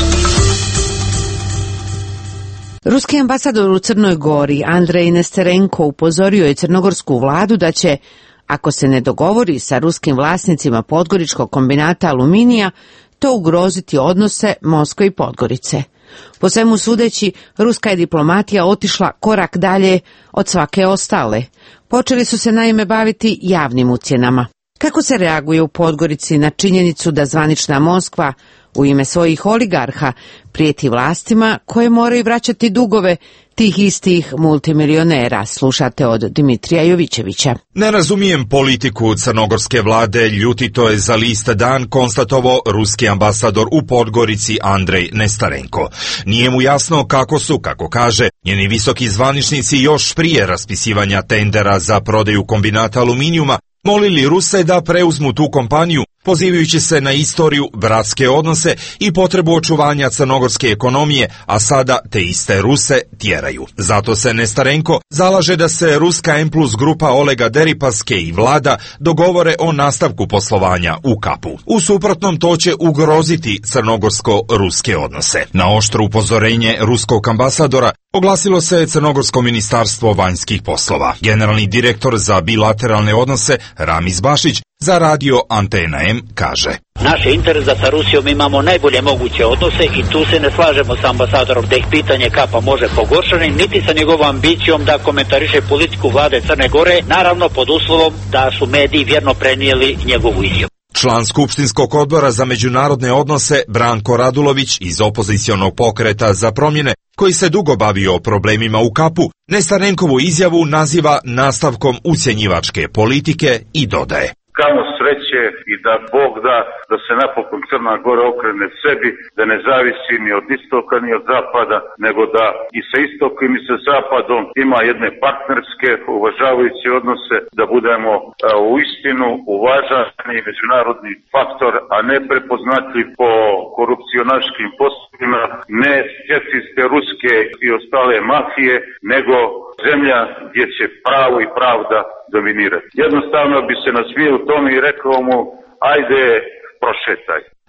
Ruski ambasador u Crnoj Gori Andrej Nesterenko upozorio je crnogorsku vladu da će, ako se ne dogovori sa ruskim vlasnicima Podgoričkog kombinata aluminija, to ugroziti odnose Moskve i Podgorice. Po svemu sudeći, ruska je diplomatija otišla korak dalje od svake ostale. Počeli su se naime baviti javnim ucjenama. Kako se reaguje u Podgorici na činjenicu da zvanična Moskva u ime svojih oligarha prijeti vlastima koje moraju vraćati dugove tih istih multimilionera? Slušate od Dimitrija Jovićevića. Ne razumijem politiku crnogorske vlade, ljutito je za list Dan konstatovao ruski ambasador u Podgorici Andrej Nestarenko. Nije mu jasno kako su, kako kaže, njeni visoki zvaničnici još prije raspisivanja tendera za prodaju kombinata aluminijuma molili Ruse da preuzmu tu kompaniju, pozivajući se na istoriju, bratske odnose i potrebu očuvanja crnogorske ekonomije, a sada te iste Ruse tjeraju. Zato se Nestarenko zalaže da se ruska M+ grupa Olega Deripaske i vlada dogovore o nastavku poslovanja u Kapu. U suprotnom to će ugroziti crnogorsko-ruske odnose. Na oštro upozorenje ruskog ambasadora oglasilo se Crnogorsko ministarstvo vanjskih poslova. Generalni direktor za bilateralne odnose Ramiz Bašić za radio Antena M kaže: Naš je interes da sa Rusijom imamo najbolje moguće odnose i tu se ne slažemo sa ambasadorom da ih pitanje Kapa može pogoršati, niti sa njegovom ambicijom da komentariše politiku vlade Crne Gore, naravno pod uslovom da su mediji vjerno prenijeli njegovu izjavu. Član Skupštinskog odbora za međunarodne odnose Branko Radulović iz opozicionog pokreta Za promjene, koji se dugo bavio problemima u Kapu, Nestarenkovu izjavu naziva nastavkom ucjenjivačke politike i dodaje: Kamo sreće i da Bog da se napokon Crna Gora okrene sebi, da ne zavisi ni od istoka ni od zapada, nego da i sa istokom i sa zapadom ima jedne partnerske, uvažavajuće odnose, da budemo u istinu uvažani međunarodni faktor, a ne prepoznatljiv po korupcionaškim poslovima, ne svjetiste ruske i ostale mafije, nego zemlja gdje će pravo i pravda dominirati. Jednostavno bi se nasmijao u tome i rekao mu: ajde, prošetaj.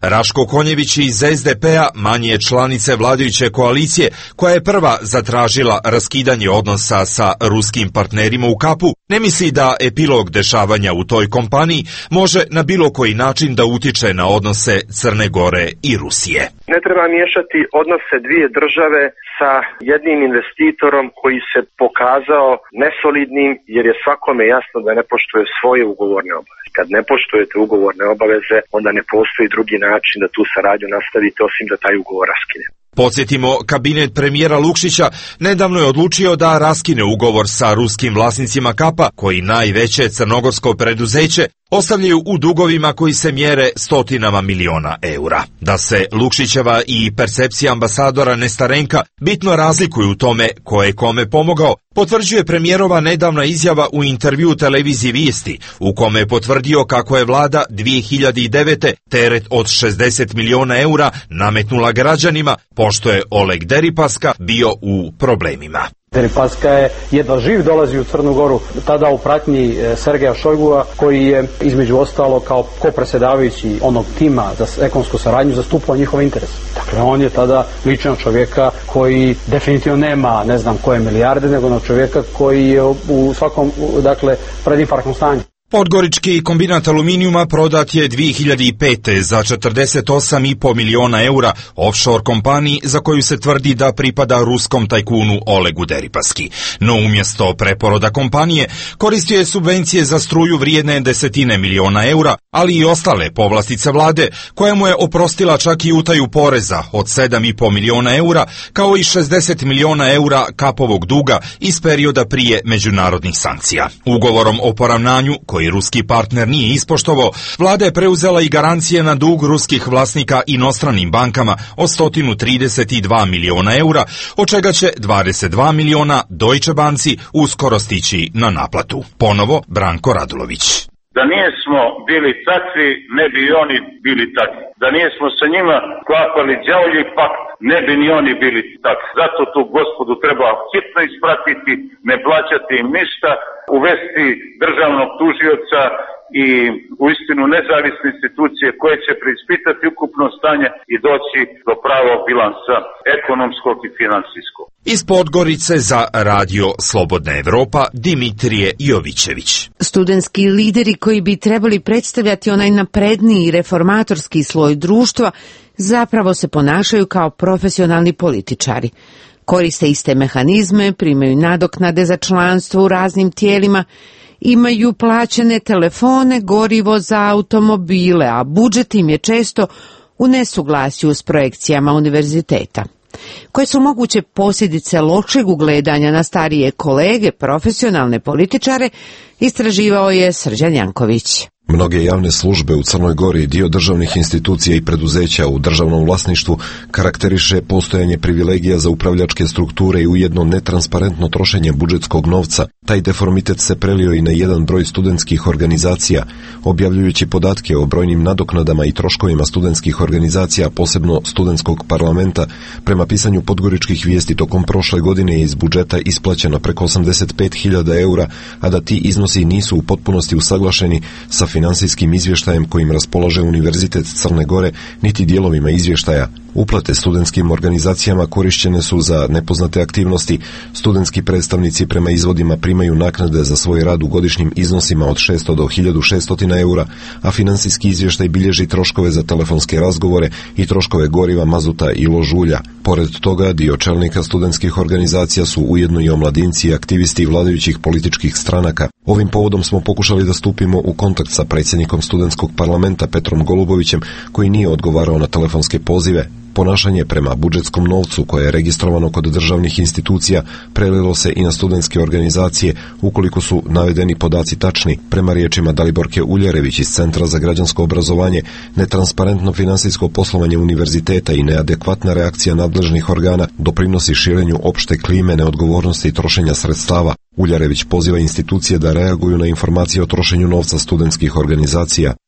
Raško Konjević iz SDP-a, manje članice vladajuće koalicije, koja je prva zatražila raskidanje odnosa sa ruskim partnerima u Kapu, ne misli da epilog dešavanja u toj kompaniji može na bilo koji način da utiče na odnose Crne Gore i Rusije. Ne treba miješati odnose dvije države sa jednim investitorom koji se pokazao nesolidnim, jer je svakome jasno da ne poštuje svoje ugovorne obaveze. Kad ne poštujete ugovorne obaveze, onda ne postoji drugi način da tu saradnju nastavite osim da taj ugovor raskine. Podsjetimo, kabinet premijera Lukšića nedavno je odlučio da raskine ugovor sa ruskim vlasnicima Kapa, koji najveće crnogorsko preduzeće ostavljaju u dugovima koji se mjere stotinama miliona eura. Da se Lukšićeva i percepcija ambasadora Nestarenka bitno razlikuju u tome ko je kome pomogao, potvrđuje premijerova nedavna izjava u intervju televiziji Vijesti, u kome je potvrdio kako je vlada 2009. teret od 60 miliona eura nametnula građanima, pošto je Oleg Deripaska bio u problemima. Deripaska je jedva živ dolazi u Crnu Goru, tada u pratnji Sergeja Šojgua, koji je između ostalo kao kopredsjedavajući onog tima za ekonomsku saradnju zastupao njihov interes. Dakle, on je tada ličan čovjeka koji definitivno nema ne znam koje milijarde, nego čovjeka koji je u svakom, dakle, predinfarktnom stanju. Podgorički kombinat aluminijuma prodat je 2005. za 48,5 miliona eura offshore kompaniji za koju se tvrdi da pripada ruskom tajkunu Olegu Deripaski. No umjesto preporoda kompanije koristio je subvencije za struju vrijedne desetine miliona eura, ali i ostale povlastice vlade, koja mu je oprostila čak i utaju poreza od 7,5 miliona eura, kao i 60 miliona eura Kapovog duga iz perioda prije međunarodnih sankcija. Ugovorom o poravnanju, koji ruski partner nije ispoštovao, vlada je preuzela i garancije na dug ruskih vlasnika inostranim bankama od 132 miliona eura, od čega će 22 miliona Deutsche Banci uskoro stići na naplatu. Ponovo Branko Radulović. Da nijesmo bili takvi, ne bi i oni bili takvi. Da nijesmo sa njima sklapali đavolji pakt, ne bi ni oni bili takvi. Zato tu gospodu treba hitno ispratiti, ne plaćati im ništa, uvesti državnog tužioca i uistinu nezavisne institucije koje će preispitati ukupno stanje i doći do pravog bilansa ekonomskog i financijskog. Iz Podgorice za Radio Slobodna Evropa, Dimitrije Jovićević. Studentski lideri koji bi trebali predstavljati onaj napredniji reformatorski sloj društva zapravo se ponašaju kao profesionalni političari. Koriste iste mehanizme, primaju nadoknade za članstvo u raznim tijelima, imaju plaćene telefone, gorivo za automobile, a budžet im je često u nesuglasju s projekcijama univerziteta. Koje su moguće posljedice lošeg ugledanja na starije kolege, profesionalne političare, istraživao je Srđan Janković. Mnoge javne službe u Crnoj Gori, dio državnih institucija i preduzeća u državnom vlasništvu karakteriše postojanje privilegija za upravljačke strukture i ujedno netransparentno trošenje budžetskog novca. Taj deformitet se prelio i na jedan broj studentskih organizacija, objavljujući podatke o brojnim nadoknadama i troškovima studentskih organizacija, posebno studentskog parlamenta. Prema pisanju Podgoričkih vijesti, tokom prošle godine je iz budžeta isplaćeno preko 85.000 eura, a da ti iznosi nisu u potpunosti usaglašeni sa finansijskim izvještajem kojim raspolaže Univerzitet Crne Gore, niti dijelovima izvještaja. Uplate studentskim organizacijama korišćene su za nepoznate aktivnosti. Studentski predstavnici prema izvodima primaju naknade za svoj rad u godišnjim iznosima od 600 do 1600 eura, a finansijski izvještaj bilježi troškove za telefonske razgovore i troškove goriva, mazuta i lož ulja. Pored toga, dio čelnika studentskih organizacija su ujedno i omladinci i aktivisti vladajućih političkih stranaka. Ovim povodom smo pokušali da stupimo u kontakt sa predsjednikom studentskog parlamenta Petrom Golubovićem, koji nije odgovarao na telefonske pozive. Ponašanje prema budžetskom novcu koje je registrovano kod državnih institucija prelilo se i na studentske organizacije, ukoliko su navedeni podaci tačni. Prema riječima Daliborke Uljarević iz Centra za građansko obrazovanje, netransparentno finansijsko poslovanje univerziteta i neadekvatna reakcija nadležnih organa doprinosi širenju opšte klime neodgovornosti i trošenja sredstava. Uljarević poziva institucije da reaguju na informacije o trošenju novca studentskih organizacija.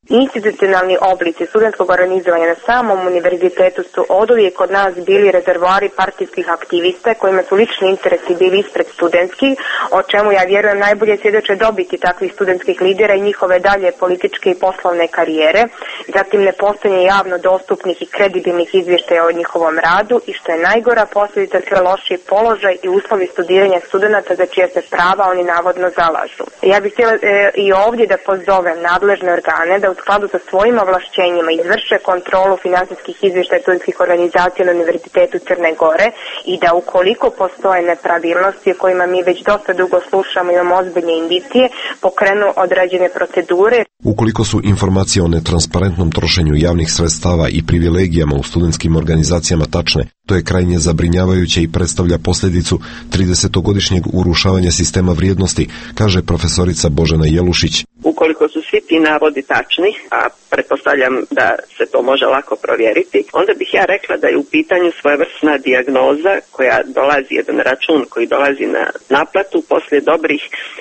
Institucionalni oblici studentskog organizovanja na samom univerzitetu su oduvijek kod nas bili rezervoari partijskih aktivista kojima su lični interesi bili ispred studentskih, o čemu ja vjerujem najbolje svjedoče dobiti takvih studentskih lidera i njihove dalje političke i poslovne karijere, zatim nepostojanje javno dostupnih i kredibilnih izvještaja o njihovom radu i što je najgora posljedica sve lošiji položaj i uslovi studiranja studenata za čija se prava oni navodno zalažu. Ja bih htjela i ovdje da pozovem nadležne organe da u skladu sa svojim ovlašćenjima izvrše kontrolu finansijskih izvještaja studentskih organizacija na Univerzitetu Crne Gore i da ukoliko postoje nepravilnosti o kojima mi već dosta dugo slušamo i imamo ozbiljne indicije, pokrenu određene procedure. Ukoliko su informacije o netransparentnom trošenju javnih sredstava i privilegijama u studentskim organizacijama tačne, to je krajnje zabrinjavajuće i predstavlja posljedicu 30-godišnjeg urušavanja sistema vrijednosti, kaže profesorica Božena Jelušić. Ukoliko su svi ti navodi tačni, a pretpostavljam da se to može lako provjeriti, onda bih ja rekla da je u pitanju svojevrsna dijagnoza koja dolazi, jedan račun koji dolazi na naplatu poslije dobrih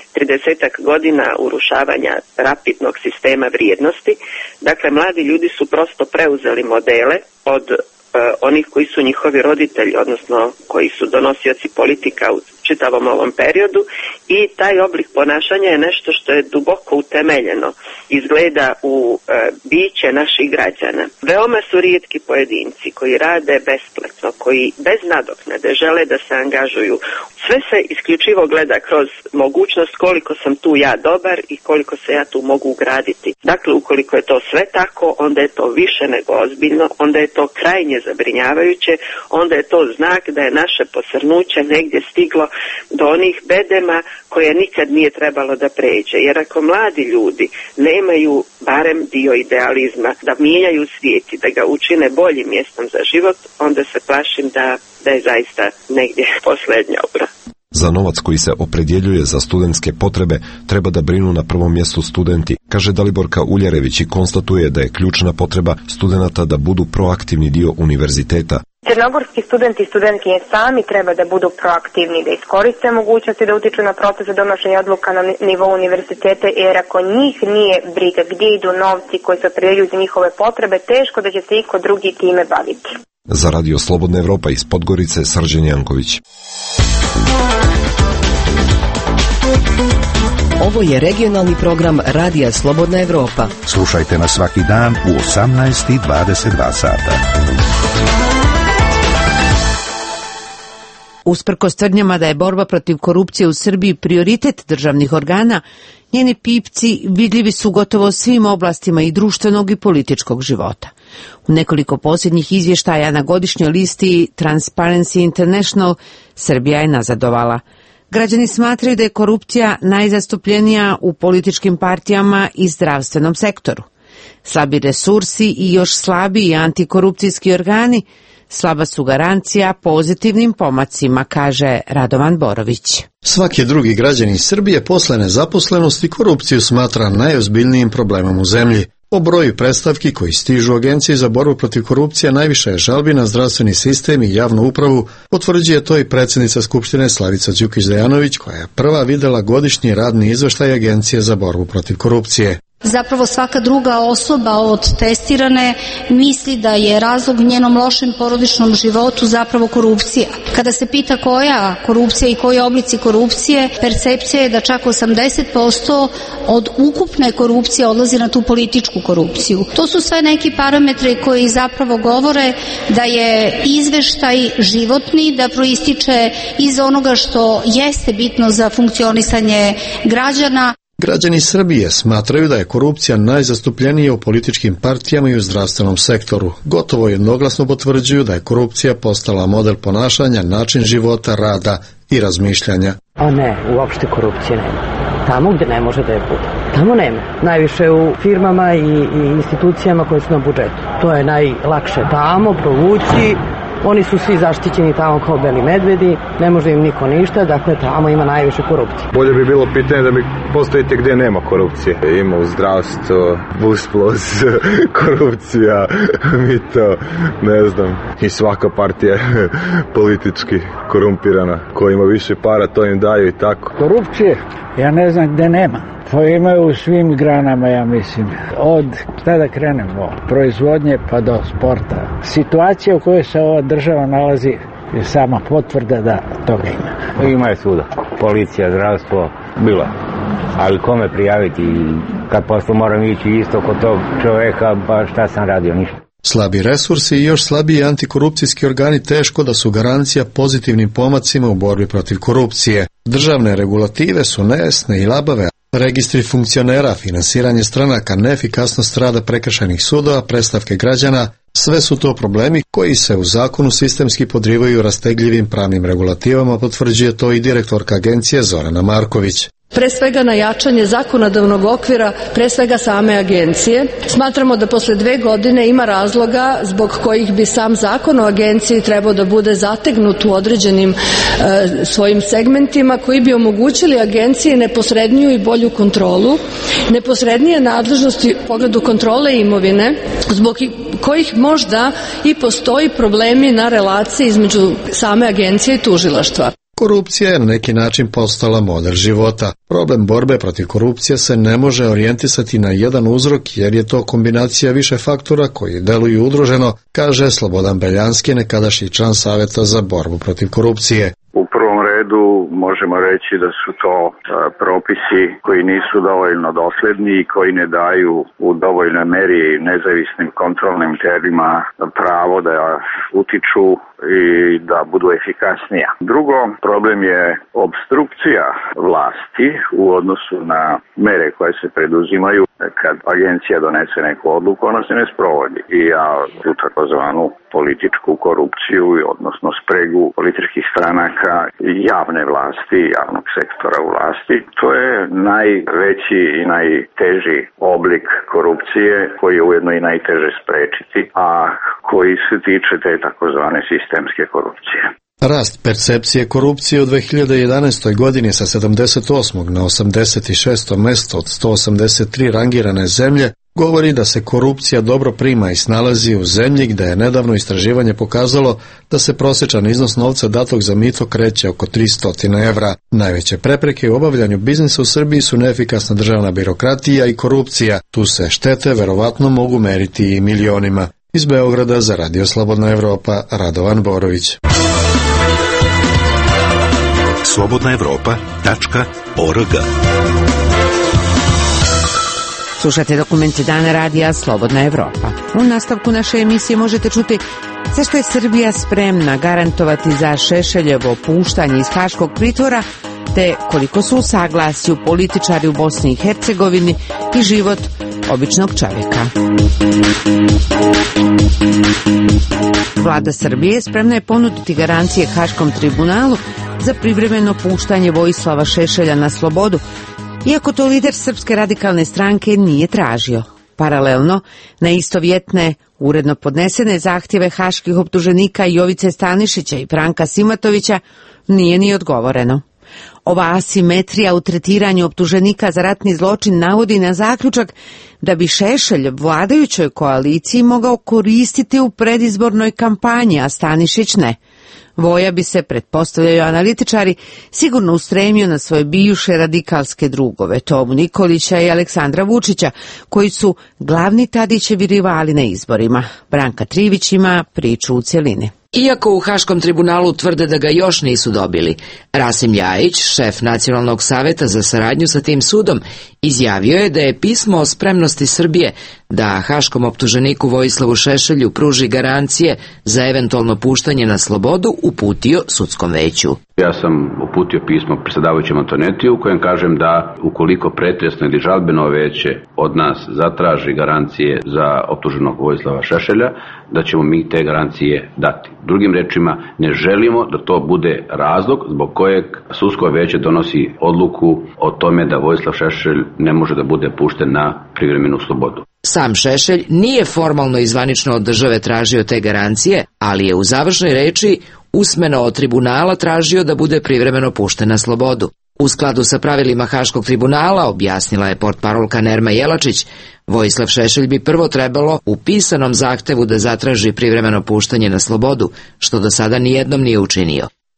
30 godina urušavanja rapidnog sistema vrijednosti. Dakle, mladi ljudi su prosto preuzeli modele od onih koji su njihovi roditelji, odnosno koji su donosioci politika u čitavom ovom periodu, i taj oblik ponašanja je nešto što je duboko utemeljeno, izgleda u biće naših građana. Veoma su rijetki pojedinci koji rade besplatno, koji bez nadoknade žele da se angažuju. Sve se isključivo gleda kroz mogućnost koliko sam tu ja dobar i koliko se ja tu mogu ugraditi. Dakle, ukoliko je to sve tako, onda je to više nego ozbiljno, onda je to krajnje zabrinjavajuće, onda je to znak da je naše posrnuće negdje stiglo do onih bedema koje nikad nije trebalo da pređe. Jer ako mladi ljudi nemaju barem dio idealizma da mijenjaju svijet i da ga učine boljim mjestom za život, onda se plašim da je zaista negdje posljednja ura. Za novac koji se opredjeljuje za studentske potrebe treba da brinu na prvom mjestu studenti, kaže Daliborka Uljarević i konstatuje da je ključna potreba studenata da budu proaktivni dio univerziteta. Crnogorski studenti i studentkinje sami treba da budu proaktivni, da iskoriste mogućnosti da utiču na procese donošenja odluka na nivou univerziteta, jer ako njih nije briga gdje idu novci koji se opredjeljuju za njihove potrebe, teško da će se iko drugi time baviti. Za Radio Slobodna Evropa iz Podgorice, Srđan Janković. Ovo je regionalni program Radija Slobodna Evropa. Slušajte nas svaki dan u 18:22 sata. Usprkos tvrdnjama da je borba protiv korupcije u Srbiji prioritet državnih organa, njeni pipci vidljivi su gotovo svim oblastima i društvenog i političkog života. U nekoliko posljednjih izvještaja na godišnjoj listi Transparency International Srbija je nazadovala. Građani smatraju da je korupcija najzastupljenija u političkim partijama i zdravstvenom sektoru. Slabi resursi i još slabiji antikorupcijski organi slaba su garancija pozitivnim pomacima, kaže Radovan Borović. Svaki drugi građanin Srbije posle nezaposlenosti korupciju smatra najozbiljnijim problemom u zemlji. O broju predstavki koji stižu Agenciji za borbu protiv korupcije najviše je žalbi na zdravstveni sistem i javnu upravu, potvrđuje to i predsjednica Skupštine Slavica Đukić-Dejanović, koja je prva videla godišnji radni izveštaj Agencije za borbu protiv korupcije. Zapravo svaka druga osoba od testirane misli da je razlog njenom lošem porodičnom životu zapravo korupcija. Kada se pita koja korupcija i koji oblici korupcije, percepcija je da čak 80% od ukupne korupcije odlazi na tu političku korupciju. To su sve neki parametri koji zapravo govore da je izveštaj životni, da proističe iz onoga što jeste bitno za funkcionisanje građana. Građani Srbije smatraju da je korupcija najzastupljenija u političkim partijama i u zdravstvenom sektoru. Gotovo jednoglasno potvrđuju da je korupcija postala model ponašanja, način života, rada i razmišljanja. A ne, uopšte korupcije nema. Tamo gdje ne može da je bude. Tamo nema. Najviše u firmama i institucijama koje su na budžetu. To je najlakše tamo provući. Oni su svi zaštićeni tamo kao beli medvedi, ne može im niko ništa, dakle tamo ima najviše korupcije. Bolje bi bilo pitanje da mi postavite gdje nema korupcije. Ima u zdravstvu, Busplos, korupcija, mito, ne znam. I svaka partija je politički korumpirana. Ko ima više para, to im daju i tako. Korupcije, ja ne znam gdje nema. Pa imaju u svim granama, ja mislim. Od, da krenemo, proizvodnje pa do sporta. Situacija u kojoj se ova država nalazi je sama potvrda da toga ima. Ima je svuda. Policija, zdravstvo, bilo. Ali kome prijaviti kad posle moram ići isto kod tog čoveka, pa šta sam radio, ništa. Slabi resursi i još slabiji antikorupcijski organi teško da su garancija pozitivnim pomacima u borbi protiv korupcije. Državne regulative su nejasne i labave. Registri funkcionera, finansiranje stranaka, neefikasnost rada prekršajnih sudova, predstavke građana, sve su to problemi koji se u zakonu sistemski podrivaju rastegljivim pravnim regulativama, potvrđuje to i direktorka agencije Zorana Marković. Pre svega na jačanje zakonodavnog okvira, pre svega same agencije. Smatramo da posle 2 godine ima razloga zbog kojih bi sam zakon o agenciji trebao da bude zategnut u određenim svojim segmentima koji bi omogućili agenciji neposredniju i bolju kontrolu, neposrednije nadležnosti u pogledu kontrole imovine, zbog kojih možda i postoji problemi na relaciji između same agencije i tužilaštva. Korupcija je na neki način postala model života. Problem borbe protiv korupcije se ne može orijentisati na jedan uzrok jer je to kombinacija više faktora koji deluju udruženo, kaže Slobodan Beljanski, nekadašnji član Saveta za borbu protiv korupcije. U prvom redu možemo reći da su to propisi koji nisu dovoljno dosledni i koji ne daju u dovoljnoj meri nezavisnim kontrolnim telima pravo da utiču i da budu efikasnija. Drugo, problem je obstrukcija vlasti u odnosu na mere koje se preduzimaju. Kad agencija donese neku odluku, ona se ne sprovodi. I ja tu takozvanu političku korupciju, odnosno spregu političkih stranaka, javne vlasti, javnog sektora u vlasti, to je najveći i najteži oblik korupcije koji je ujedno i najteže sprečiti, a koji se tiče te takozvane sistemske korupcije. Rast percepcije korupcije u 2011. godini sa 78. na 86. mesto od 183 rangirane zemlje govori da se korupcija dobro prima i snalazi u zemlji gde je nedavno istraživanje pokazalo da se prosječan iznos novca datog za mito kreće oko 300 evra. Najveće prepreke u obavljanju biznisa u Srbiji su neefikasna državna birokratija i korupcija. Tu se štete verovatno mogu meriti i milionima. Iz Beograda za Radio Slobodna Evropa, Radovan Borović. slobodnaevropa.org. Slušate dokumente dana radija Slobodna Evropa. U nastavku naše emisije možete čuti zašto je Srbija spremna garantovati za Šešeljevo puštanje iz haškog pritvora, te koliko su u saglasju političari u Bosni i Hercegovini i život običnog čovjeka. Vlada Srbije spremna je ponuditi garancije Haškom tribunalu za privremeno puštanje Vojislava Šešelja na slobodu, iako to lider Srpske radikalne stranke nije tražio. Paralelno, na istovjetne, uredno podnesene zahtjeve haških optuženika Jovice Stanišića i Branka Simatovića nije ni odgovoreno. Ova asimetrija u tretiranju optuženika za ratni zločin navodi na zaključak da bi Šešelj vladajućoj koaliciji mogao koristiti u predizbornoj kampanji, a Stanišić ne. Voja bi se, pretpostavljaju analitičari, sigurno ustremio na svoje bivše radikalske drugove, Tomu Nikolića i Aleksandra Vučića, koji su glavni Tadićevi rivali na izborima. Branka Trivić ima priču u cjelini. Iako u Haškom tribunalu tvrde da ga još nisu dobili, Rasim Ljajić, šef Nacionalnog saveta za saradnju sa tim sudom, izjavio je da je pismo o spremnosti Srbije da haškom optuženiku Vojislavu Šešelju pruži garancije za eventualno puštanje na slobodu uputio sudskom veću. Ja sam uputio pismo predsjedavajućem Antonetiju u kojem kažem da ukoliko pretresno ili žalbeno veće od nas zatraži garancije za optuženog Vojislava Šešelja, da ćemo mi te garancije dati. Drugim rečima, ne želimo da to bude razlog zbog kojeg sudsko veće donosi odluku o tome da Vojislav Šešelj ne može da bude pušten na privremenu slobodu. Sam Šešelj nije formalno i zvanično od države tražio te garancije, ali je u završnoj reči usmeno od tribunala tražio da bude privremeno pušten na slobodu. U skladu sa pravilima Haškog tribunala, objasnila je portparolka Nerma Jelačić, Vojislav Šešelj bi prvo trebalo u pisanom zahtevu da zatraži privremeno puštanje na slobodu, što do sada nijednom nije učinio.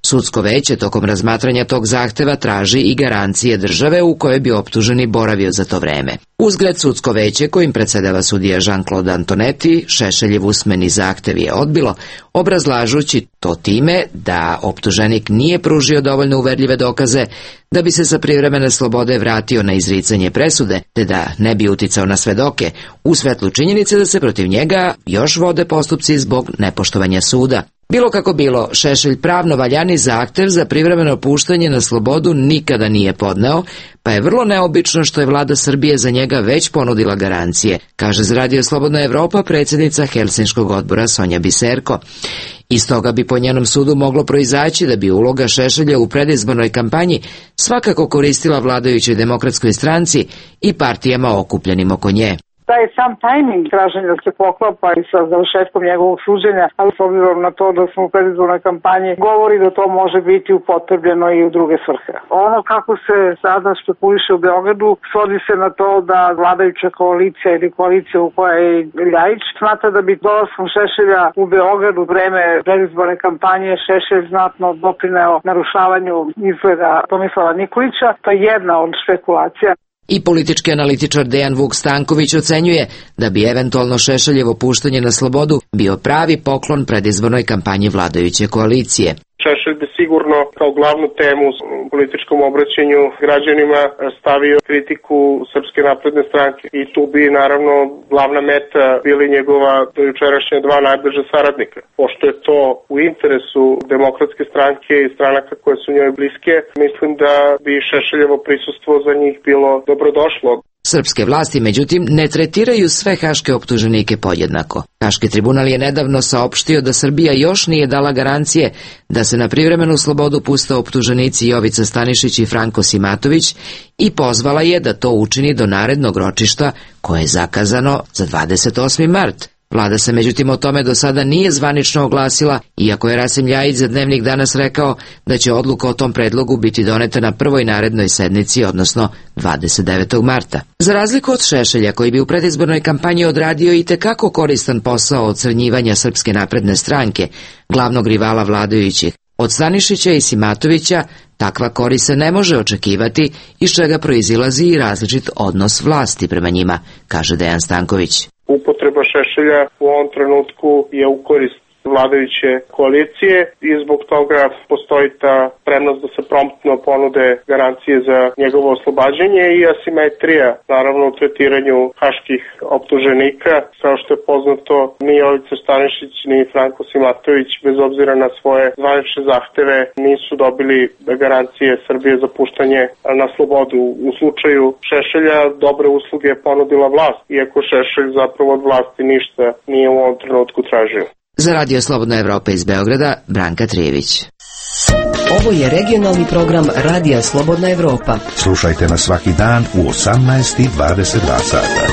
Sudsko veće tokom razmatranja tog zahteva traži i garancije države u kojoj bi optuženi boravio za to vreme. Uzgred sudsko veće, kojim predsedava sudija Jean-Claude Antonetti, Šešeljev usmeni zahtev je odbilo, obrazlažući to time da optuženik nije pružio dovoljno uverljive dokaze da bi se sa privremene slobode vratio na izricanje presude, te da ne bi uticao na svedoke, u svetlu činjenice da se protiv njega još vode postupci zbog nepoštovanja suda. Bilo kako bilo, Šešelj pravno valjani zahtev za privremeno puštanje na slobodu nikada nije podneo, pa je vrlo neobično što je vlada Srbije za njega već ponudila garancije, kaže za Radio Slobodna Evropa predsjednica Helsinškog odbora Sonja Biserko. Iz toga bi po njenom sudu moglo proizaći da bi uloga Šešelja u predizbornoj kampanji svakako koristila vladajućoj Demokratskoj stranci i partijama okupljenim oko nje. Taj sam tajming traženja da se poklapa i sa završetkom njegovog suđenja, ali s obzirom na to da smo u predizbornoj kampanji, govori da to može biti upotrebljeno i u druge svrhe. Ono kako se sada špekuliše u Beogradu svodi se na to da vladajuća koalicija ili koalicija u kojoj je Ljajić smatra da bi dolaskom Šešelja u Beogradu u vreme predizborne kampanje Šešelj znatno doprineo narušavanju izgleda Tomislava Nikolića. To je jedna od špekulacija. I politički analitičar Dejan Vuk Stanković ocenjuje da bi eventualno Šešeljevo puštanje na slobodu bio pravi poklon predizbornoj kampanji vladajuće koalicije. Šešelj bi sigurno kao glavnu temu u političkom obraćanju građanima stavio kritiku Srpske napredne stranke i tu bi naravno glavna meta bili njegova dojučerašnja dva najbliža saradnika. Pošto je to u interesu Demokratske stranke i stranaka koje su njoj bliske, mislim da bi Šešeljevo prisustvo za njih bilo dobrodošlo. Srpske vlasti, međutim, ne tretiraju sve haške optuženike podjednako. Haški tribunal je nedavno saopštio da Srbija još nije dala garancije da se na privremenu slobodu puste optuženici Jovica Stanišić i Franko Simatović i pozvala je da to učini do narednog ročišta koje je zakazano za 28. mart. Vlada se međutim o tome do sada nije zvanično oglasila, iako je Rasim Ljajić za Dnevnik danas rekao da će odluka o tom predlogu biti doneta na prvoj narednoj sednici, odnosno 29. marta. Za razliku od Šešelja, koji bi u predizbornoj kampanji odradio i tekako koristan posao ocrnjivanja Srpske napredne stranke, glavnog rivala vladajućih, od Stanišića i Simatovića takva korist se ne može očekivati, iz čega proizilazi i različit odnos vlasti prema njima, kaže Dejan Stanković. Upotreba Šešelja u ovom trenutku je u korist vladajuće koalicije i zbog toga postoji ta spremnost da se promptno ponude garancije za njegovo oslobađanje i asimetrija, naravno u tretiranju haških optuženika. Kao što je poznato, ni Jovica Stanišić ni Franko Simatović, bez obzira na svoje zvanične zahteve, nisu dobili garancije Srbije za puštanje na slobodu. U slučaju Šešelja dobre usluge je ponudila vlast, iako Šešelj zapravo od vlasti ništa nije u ovom trenutku tražio. Za Radio Slobodna Evropa iz Beograda, Branka Trijević. Ovo je regionalni program Radija Slobodna Evropa. Slušajte nas svaki dan u 18:22 sata.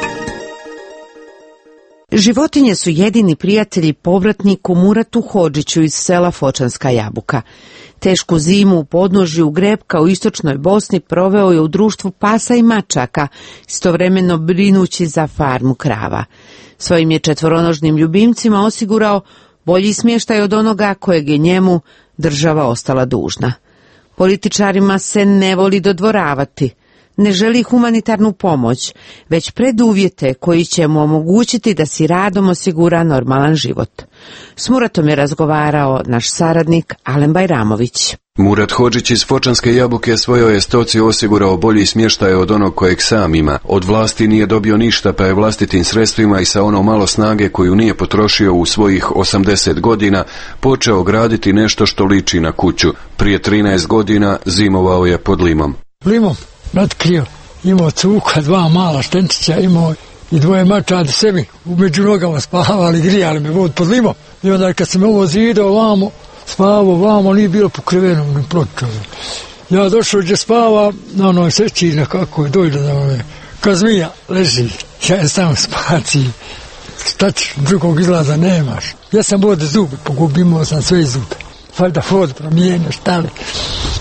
Životinje su jedini prijatelji povratniku Muratu Hodžiću iz sela Fočanska Jabuka. Tešku zimu u podnožju Grebka u istočnoj Bosni proveo je u društvu pasa i mačaka, istovremeno brinući za farmu krava. Svojim je četvoronožnim ljubimcima osigurao bolji smještaj od onoga kojeg je njemu država ostala dužna. Političarima se ne voli dodvoravati, ne želi humanitarnu pomoć, već preduvjete koji će mu omogućiti da si radom osigura normalan život. S Muratom je razgovarao naš saradnik Alen Bajramović. Murat Hodžić iz Fočanske Jabuke svojoj je stoci osigurao bolji smještaj od onog kojeg sam ima. Od vlasti nije dobio ništa, pa je vlastitim sredstvima i sa ono malo snage koju nije potrošio u svojih 80 godina počeo graditi nešto što liči na kuću. Prije 13 godina zimovao je pod limom. Limom natkrio, imao cuka, 2 mala štenčića, imao i 2 mačade sebi, među nogama spavali, grijali me vod pod limom. I onda kad sam ovo zidao vamo, spavao vamo, nije bilo pokriveno ni pločom. Ja došao gdje spava, na onoj seći kako je dojde da ono je, kao zmija leži, ja je sam spaci, šta ćeš, drugog izlaza nemaš. Ja sam vode zube, pogubimo sam sve zube, valjda vod promijenio, šta li.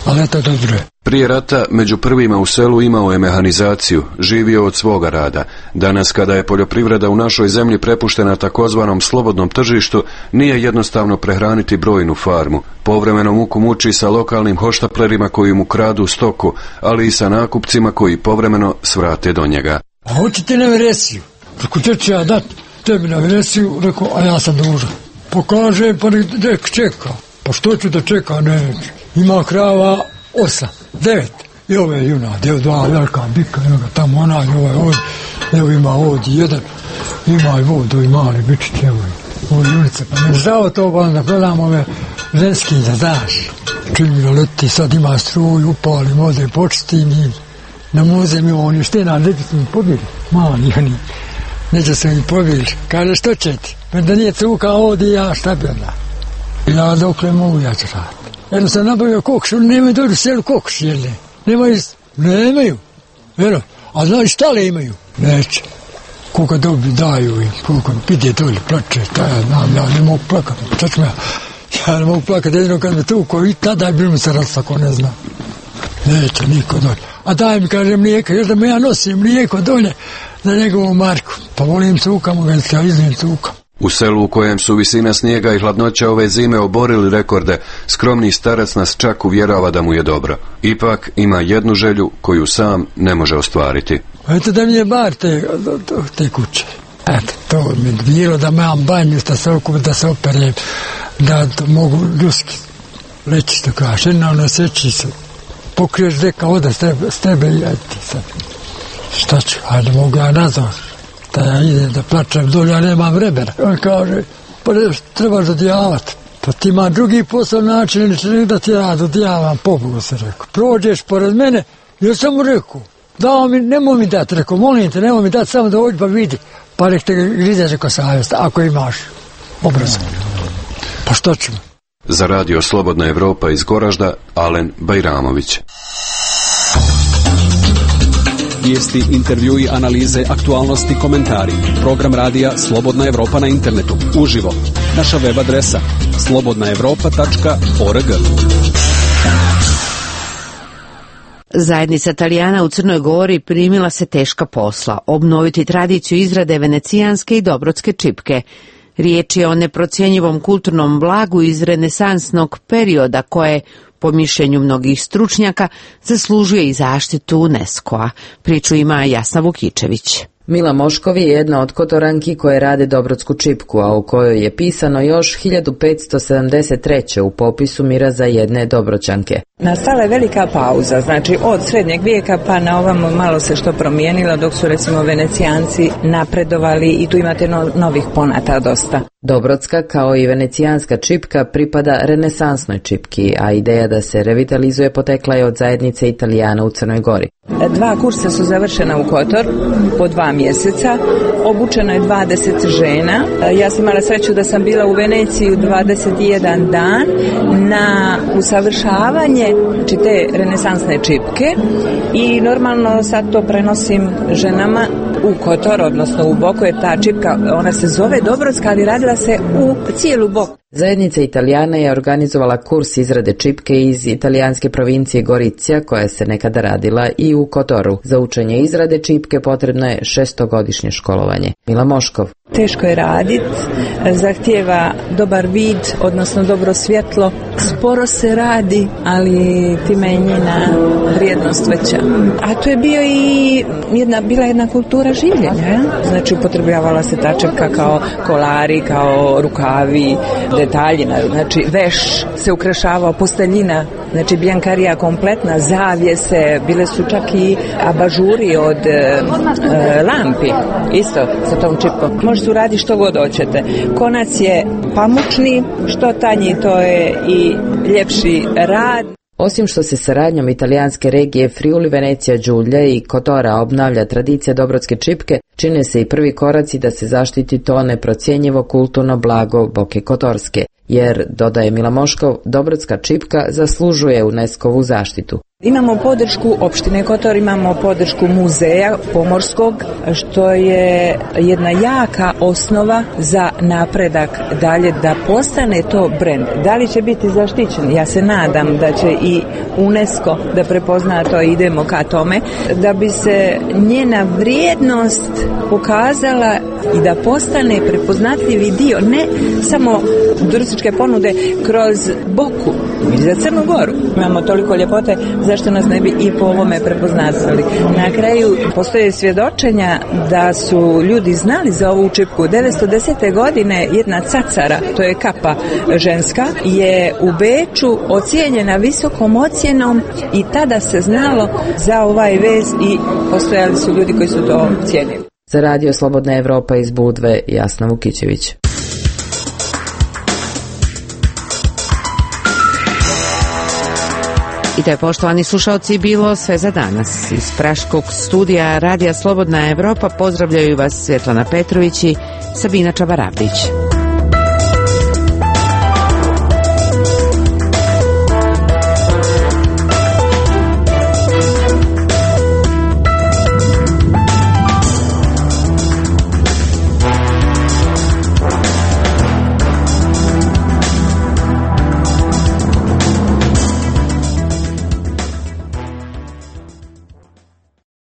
ali eto dobro je. Prije rata među prvima u selu imao je mehanizaciju, živio od svoga rada. Danas kada je poljoprivreda u našoj zemlji prepuštena takozvanom slobodnom tržištu, nije jednostavno prehraniti brojnu farmu. Povremeno muku muči sa lokalnim hoštaplerima koji mu kradu stoku, ali i sa nakupcima koji povremeno svrate do njega. A hoćete na veresiju? Rekao, te ću ja dat tebi na veresiju, rekao, a ja sam dužan. Pokaže, pa nek čeka. Pa što ću da čeka, neće. Ima krava 8, 9. I ove juna, 2 velika bika, evo ga tamo onaj, ovaj ovdje. Evo ima ovdje jedan, ima i ovdje i mali bičić, evo ove junice. Pa ne žao to, pa da prodam ove ženske, da daš. Čim ga leti, sad ima struju, upalim, ode, počistim i na muze mi oni štena, neće se mi pobili. Mali oni, neće se mi pobili. Kaže, što će ti? Da nije cuka ovdje, ja šta bi onda? Ja dokle mogu, ja ću raditi. Jedno sam nabavio kokoš, oni nemaju dođu u selu kokoš, jel ne? Nemaju. Jedno, a znaš šta li imaju? Neće. Koliko dobi daju im, koliko pide dolje, plače, šta ja znam, ja ne mogu plakati. Šta ću ja ne mogu plakati, jedino kad me tuko i tada je bilo mi se rast, ako ne znam. Neće niko dolje. A daj mi, kaže, mlijeka, još da me ja nosim mlijeko dolje za njegovu marku. Pa volim cukamo, ga ja izvijem cukam. U selu u kojem su visina snijega i hladnoća ove zime oborili rekorde, skromni starac nas čak uvjerava da mu je dobro. Ipak ima jednu želju koju sam ne može ostvariti. Eto da mi je bar te kuće. Eto, to mi je bilo da imam banju, da se operem, da mogu ljuski leći, što kažeš. Jedna seći se, pokriješ deka voda s tebe i ti sad. Šta ću, ajde mogu ja nazor. Da ja idem da plačem dolje, ja nemam vremena. On kaže, pa trebaš dodijavati. Pa ti ima drugi posao način, ili da ti ja dodijavam, Bogu se rekao. Prođeš pored mene, ja sam mu rekao, dao mi, nemoj mi dati, rekao, molim te, nemoj mi dati, samo da ođi pa vidi. Pa nek te grizeš ako savjest, ako imaš obrazovanje. Pa što ćemo? Za radio Slobodna Evropa iz Goražda, Alen Bajramović. Vijesti, intervjui, analize, aktualnosti, komentari. Program radija Slobodna Evropa na internetu. Uživo. Naša web adresa slobodnaevropa.org. Zajednica Talijana u Crnoj Gori primila se teška posla, obnoviti tradiciju izrade venecijanske i dobrotske čipke. Riječ je o neprocjenjivom kulturnom blagu iz renesansnog perioda koje, po mišljenju mnogih stručnjaka, zaslužuje i zaštitu UNESCO-a. Priču ima Jasna Vukičević. Mila Moškov je jedna od kotoranki koje rade dobrotsku čipku, a u kojoj je pisano još 1573. u popisu miraza jedne dobroćanke. Nastala je velika pauza, znači od srednjeg vijeka pa na ovamo malo se što promijenilo, dok su recimo Venecijanci napredovali i tu imate novih ponata dosta. Dobrotska kao i venecijanska čipka pripada renesansnoj čipki, a ideja da se revitalizuje potekla je od zajednice Italijana u Crnoj Gori. 2 kursa su završena u Kotor po 2 mjeseca, obučeno je 20 žena. Ja sam imala sreću da sam bila u Veneciji 21 dan na usavršavanje te renesansne čipke i normalno sad to prenosim ženama u Kotor, odnosno u Boku, jer ta čipka, ona se zove Dobrotska, ali radila se u cijelu Boku. Zajednica Italijana je organizovala kurs izrade čipke iz italijanske provincije Gorizia, koja se nekada radila i u Kotoru. Za učenje izrade čipke potrebno je 6-godišnje školovanje. Mila Moškov. Teško je radit, zahtijeva dobar vid, odnosno dobro svjetlo. Sporo se radi, ali time je njena vrijednost veća. A to je bio i bila jedna kultura življenja. Znači upotrebljavala se ta čipka kao kolari, kao rukavi, detalji, znači veš se ukrašavao, posteljina, znači bjankarija kompletna, zavjese, bile su čak i abažuri od lampi, isto sa tom čipkom. Možete uraditi što god hoćete. Konac je pamučni, što tanji, to je i ljepši rad. Osim što se saradnjom italijanske regije Friuli, Venecija, Đulja i Kotora obnavlja tradicija dobrotske čipke, čine se i prvi koraci da se zaštiti to neprocjenjivo kulturno blago Boke Kotorske, jer, dodaje Mila Moškov, dobrotska čipka zaslužuje UNESCO-vu zaštitu. Imamo podršku opštine Kotor, imamo podršku muzeja pomorskog, što je jedna jaka osnova za napredak dalje, da postane to brend. Da li će biti zaštićen? Ja se nadam da će i UNESCO da prepozna to, idemo ka tome, da bi se njena vrijednost pokazala i da postane prepoznatljivi dio, ne samo turističke ponude kroz Boku ili za Crnu Goru. Imamo toliko ljepote, zašto nas ne bi i po ovome prepoznali? Na kraju postoje svjedočenja da su ljudi znali za ovu čipku. 910. godine jedna cacara, to je kapa ženska, je u Beču ocijenjena visokom ocjenom i tada se znalo za ovaj vez i postojali su ljudi koji su to cijenili. Za Radio Slobodna Evropa iz Budve, Jasna Vukićević. I to je, poštovani slušalci, bilo sve za danas. Iz praškog studija Radija Slobodna Evropa pozdravljaju vas Svetlana Petrović i Sabina Čavarapić.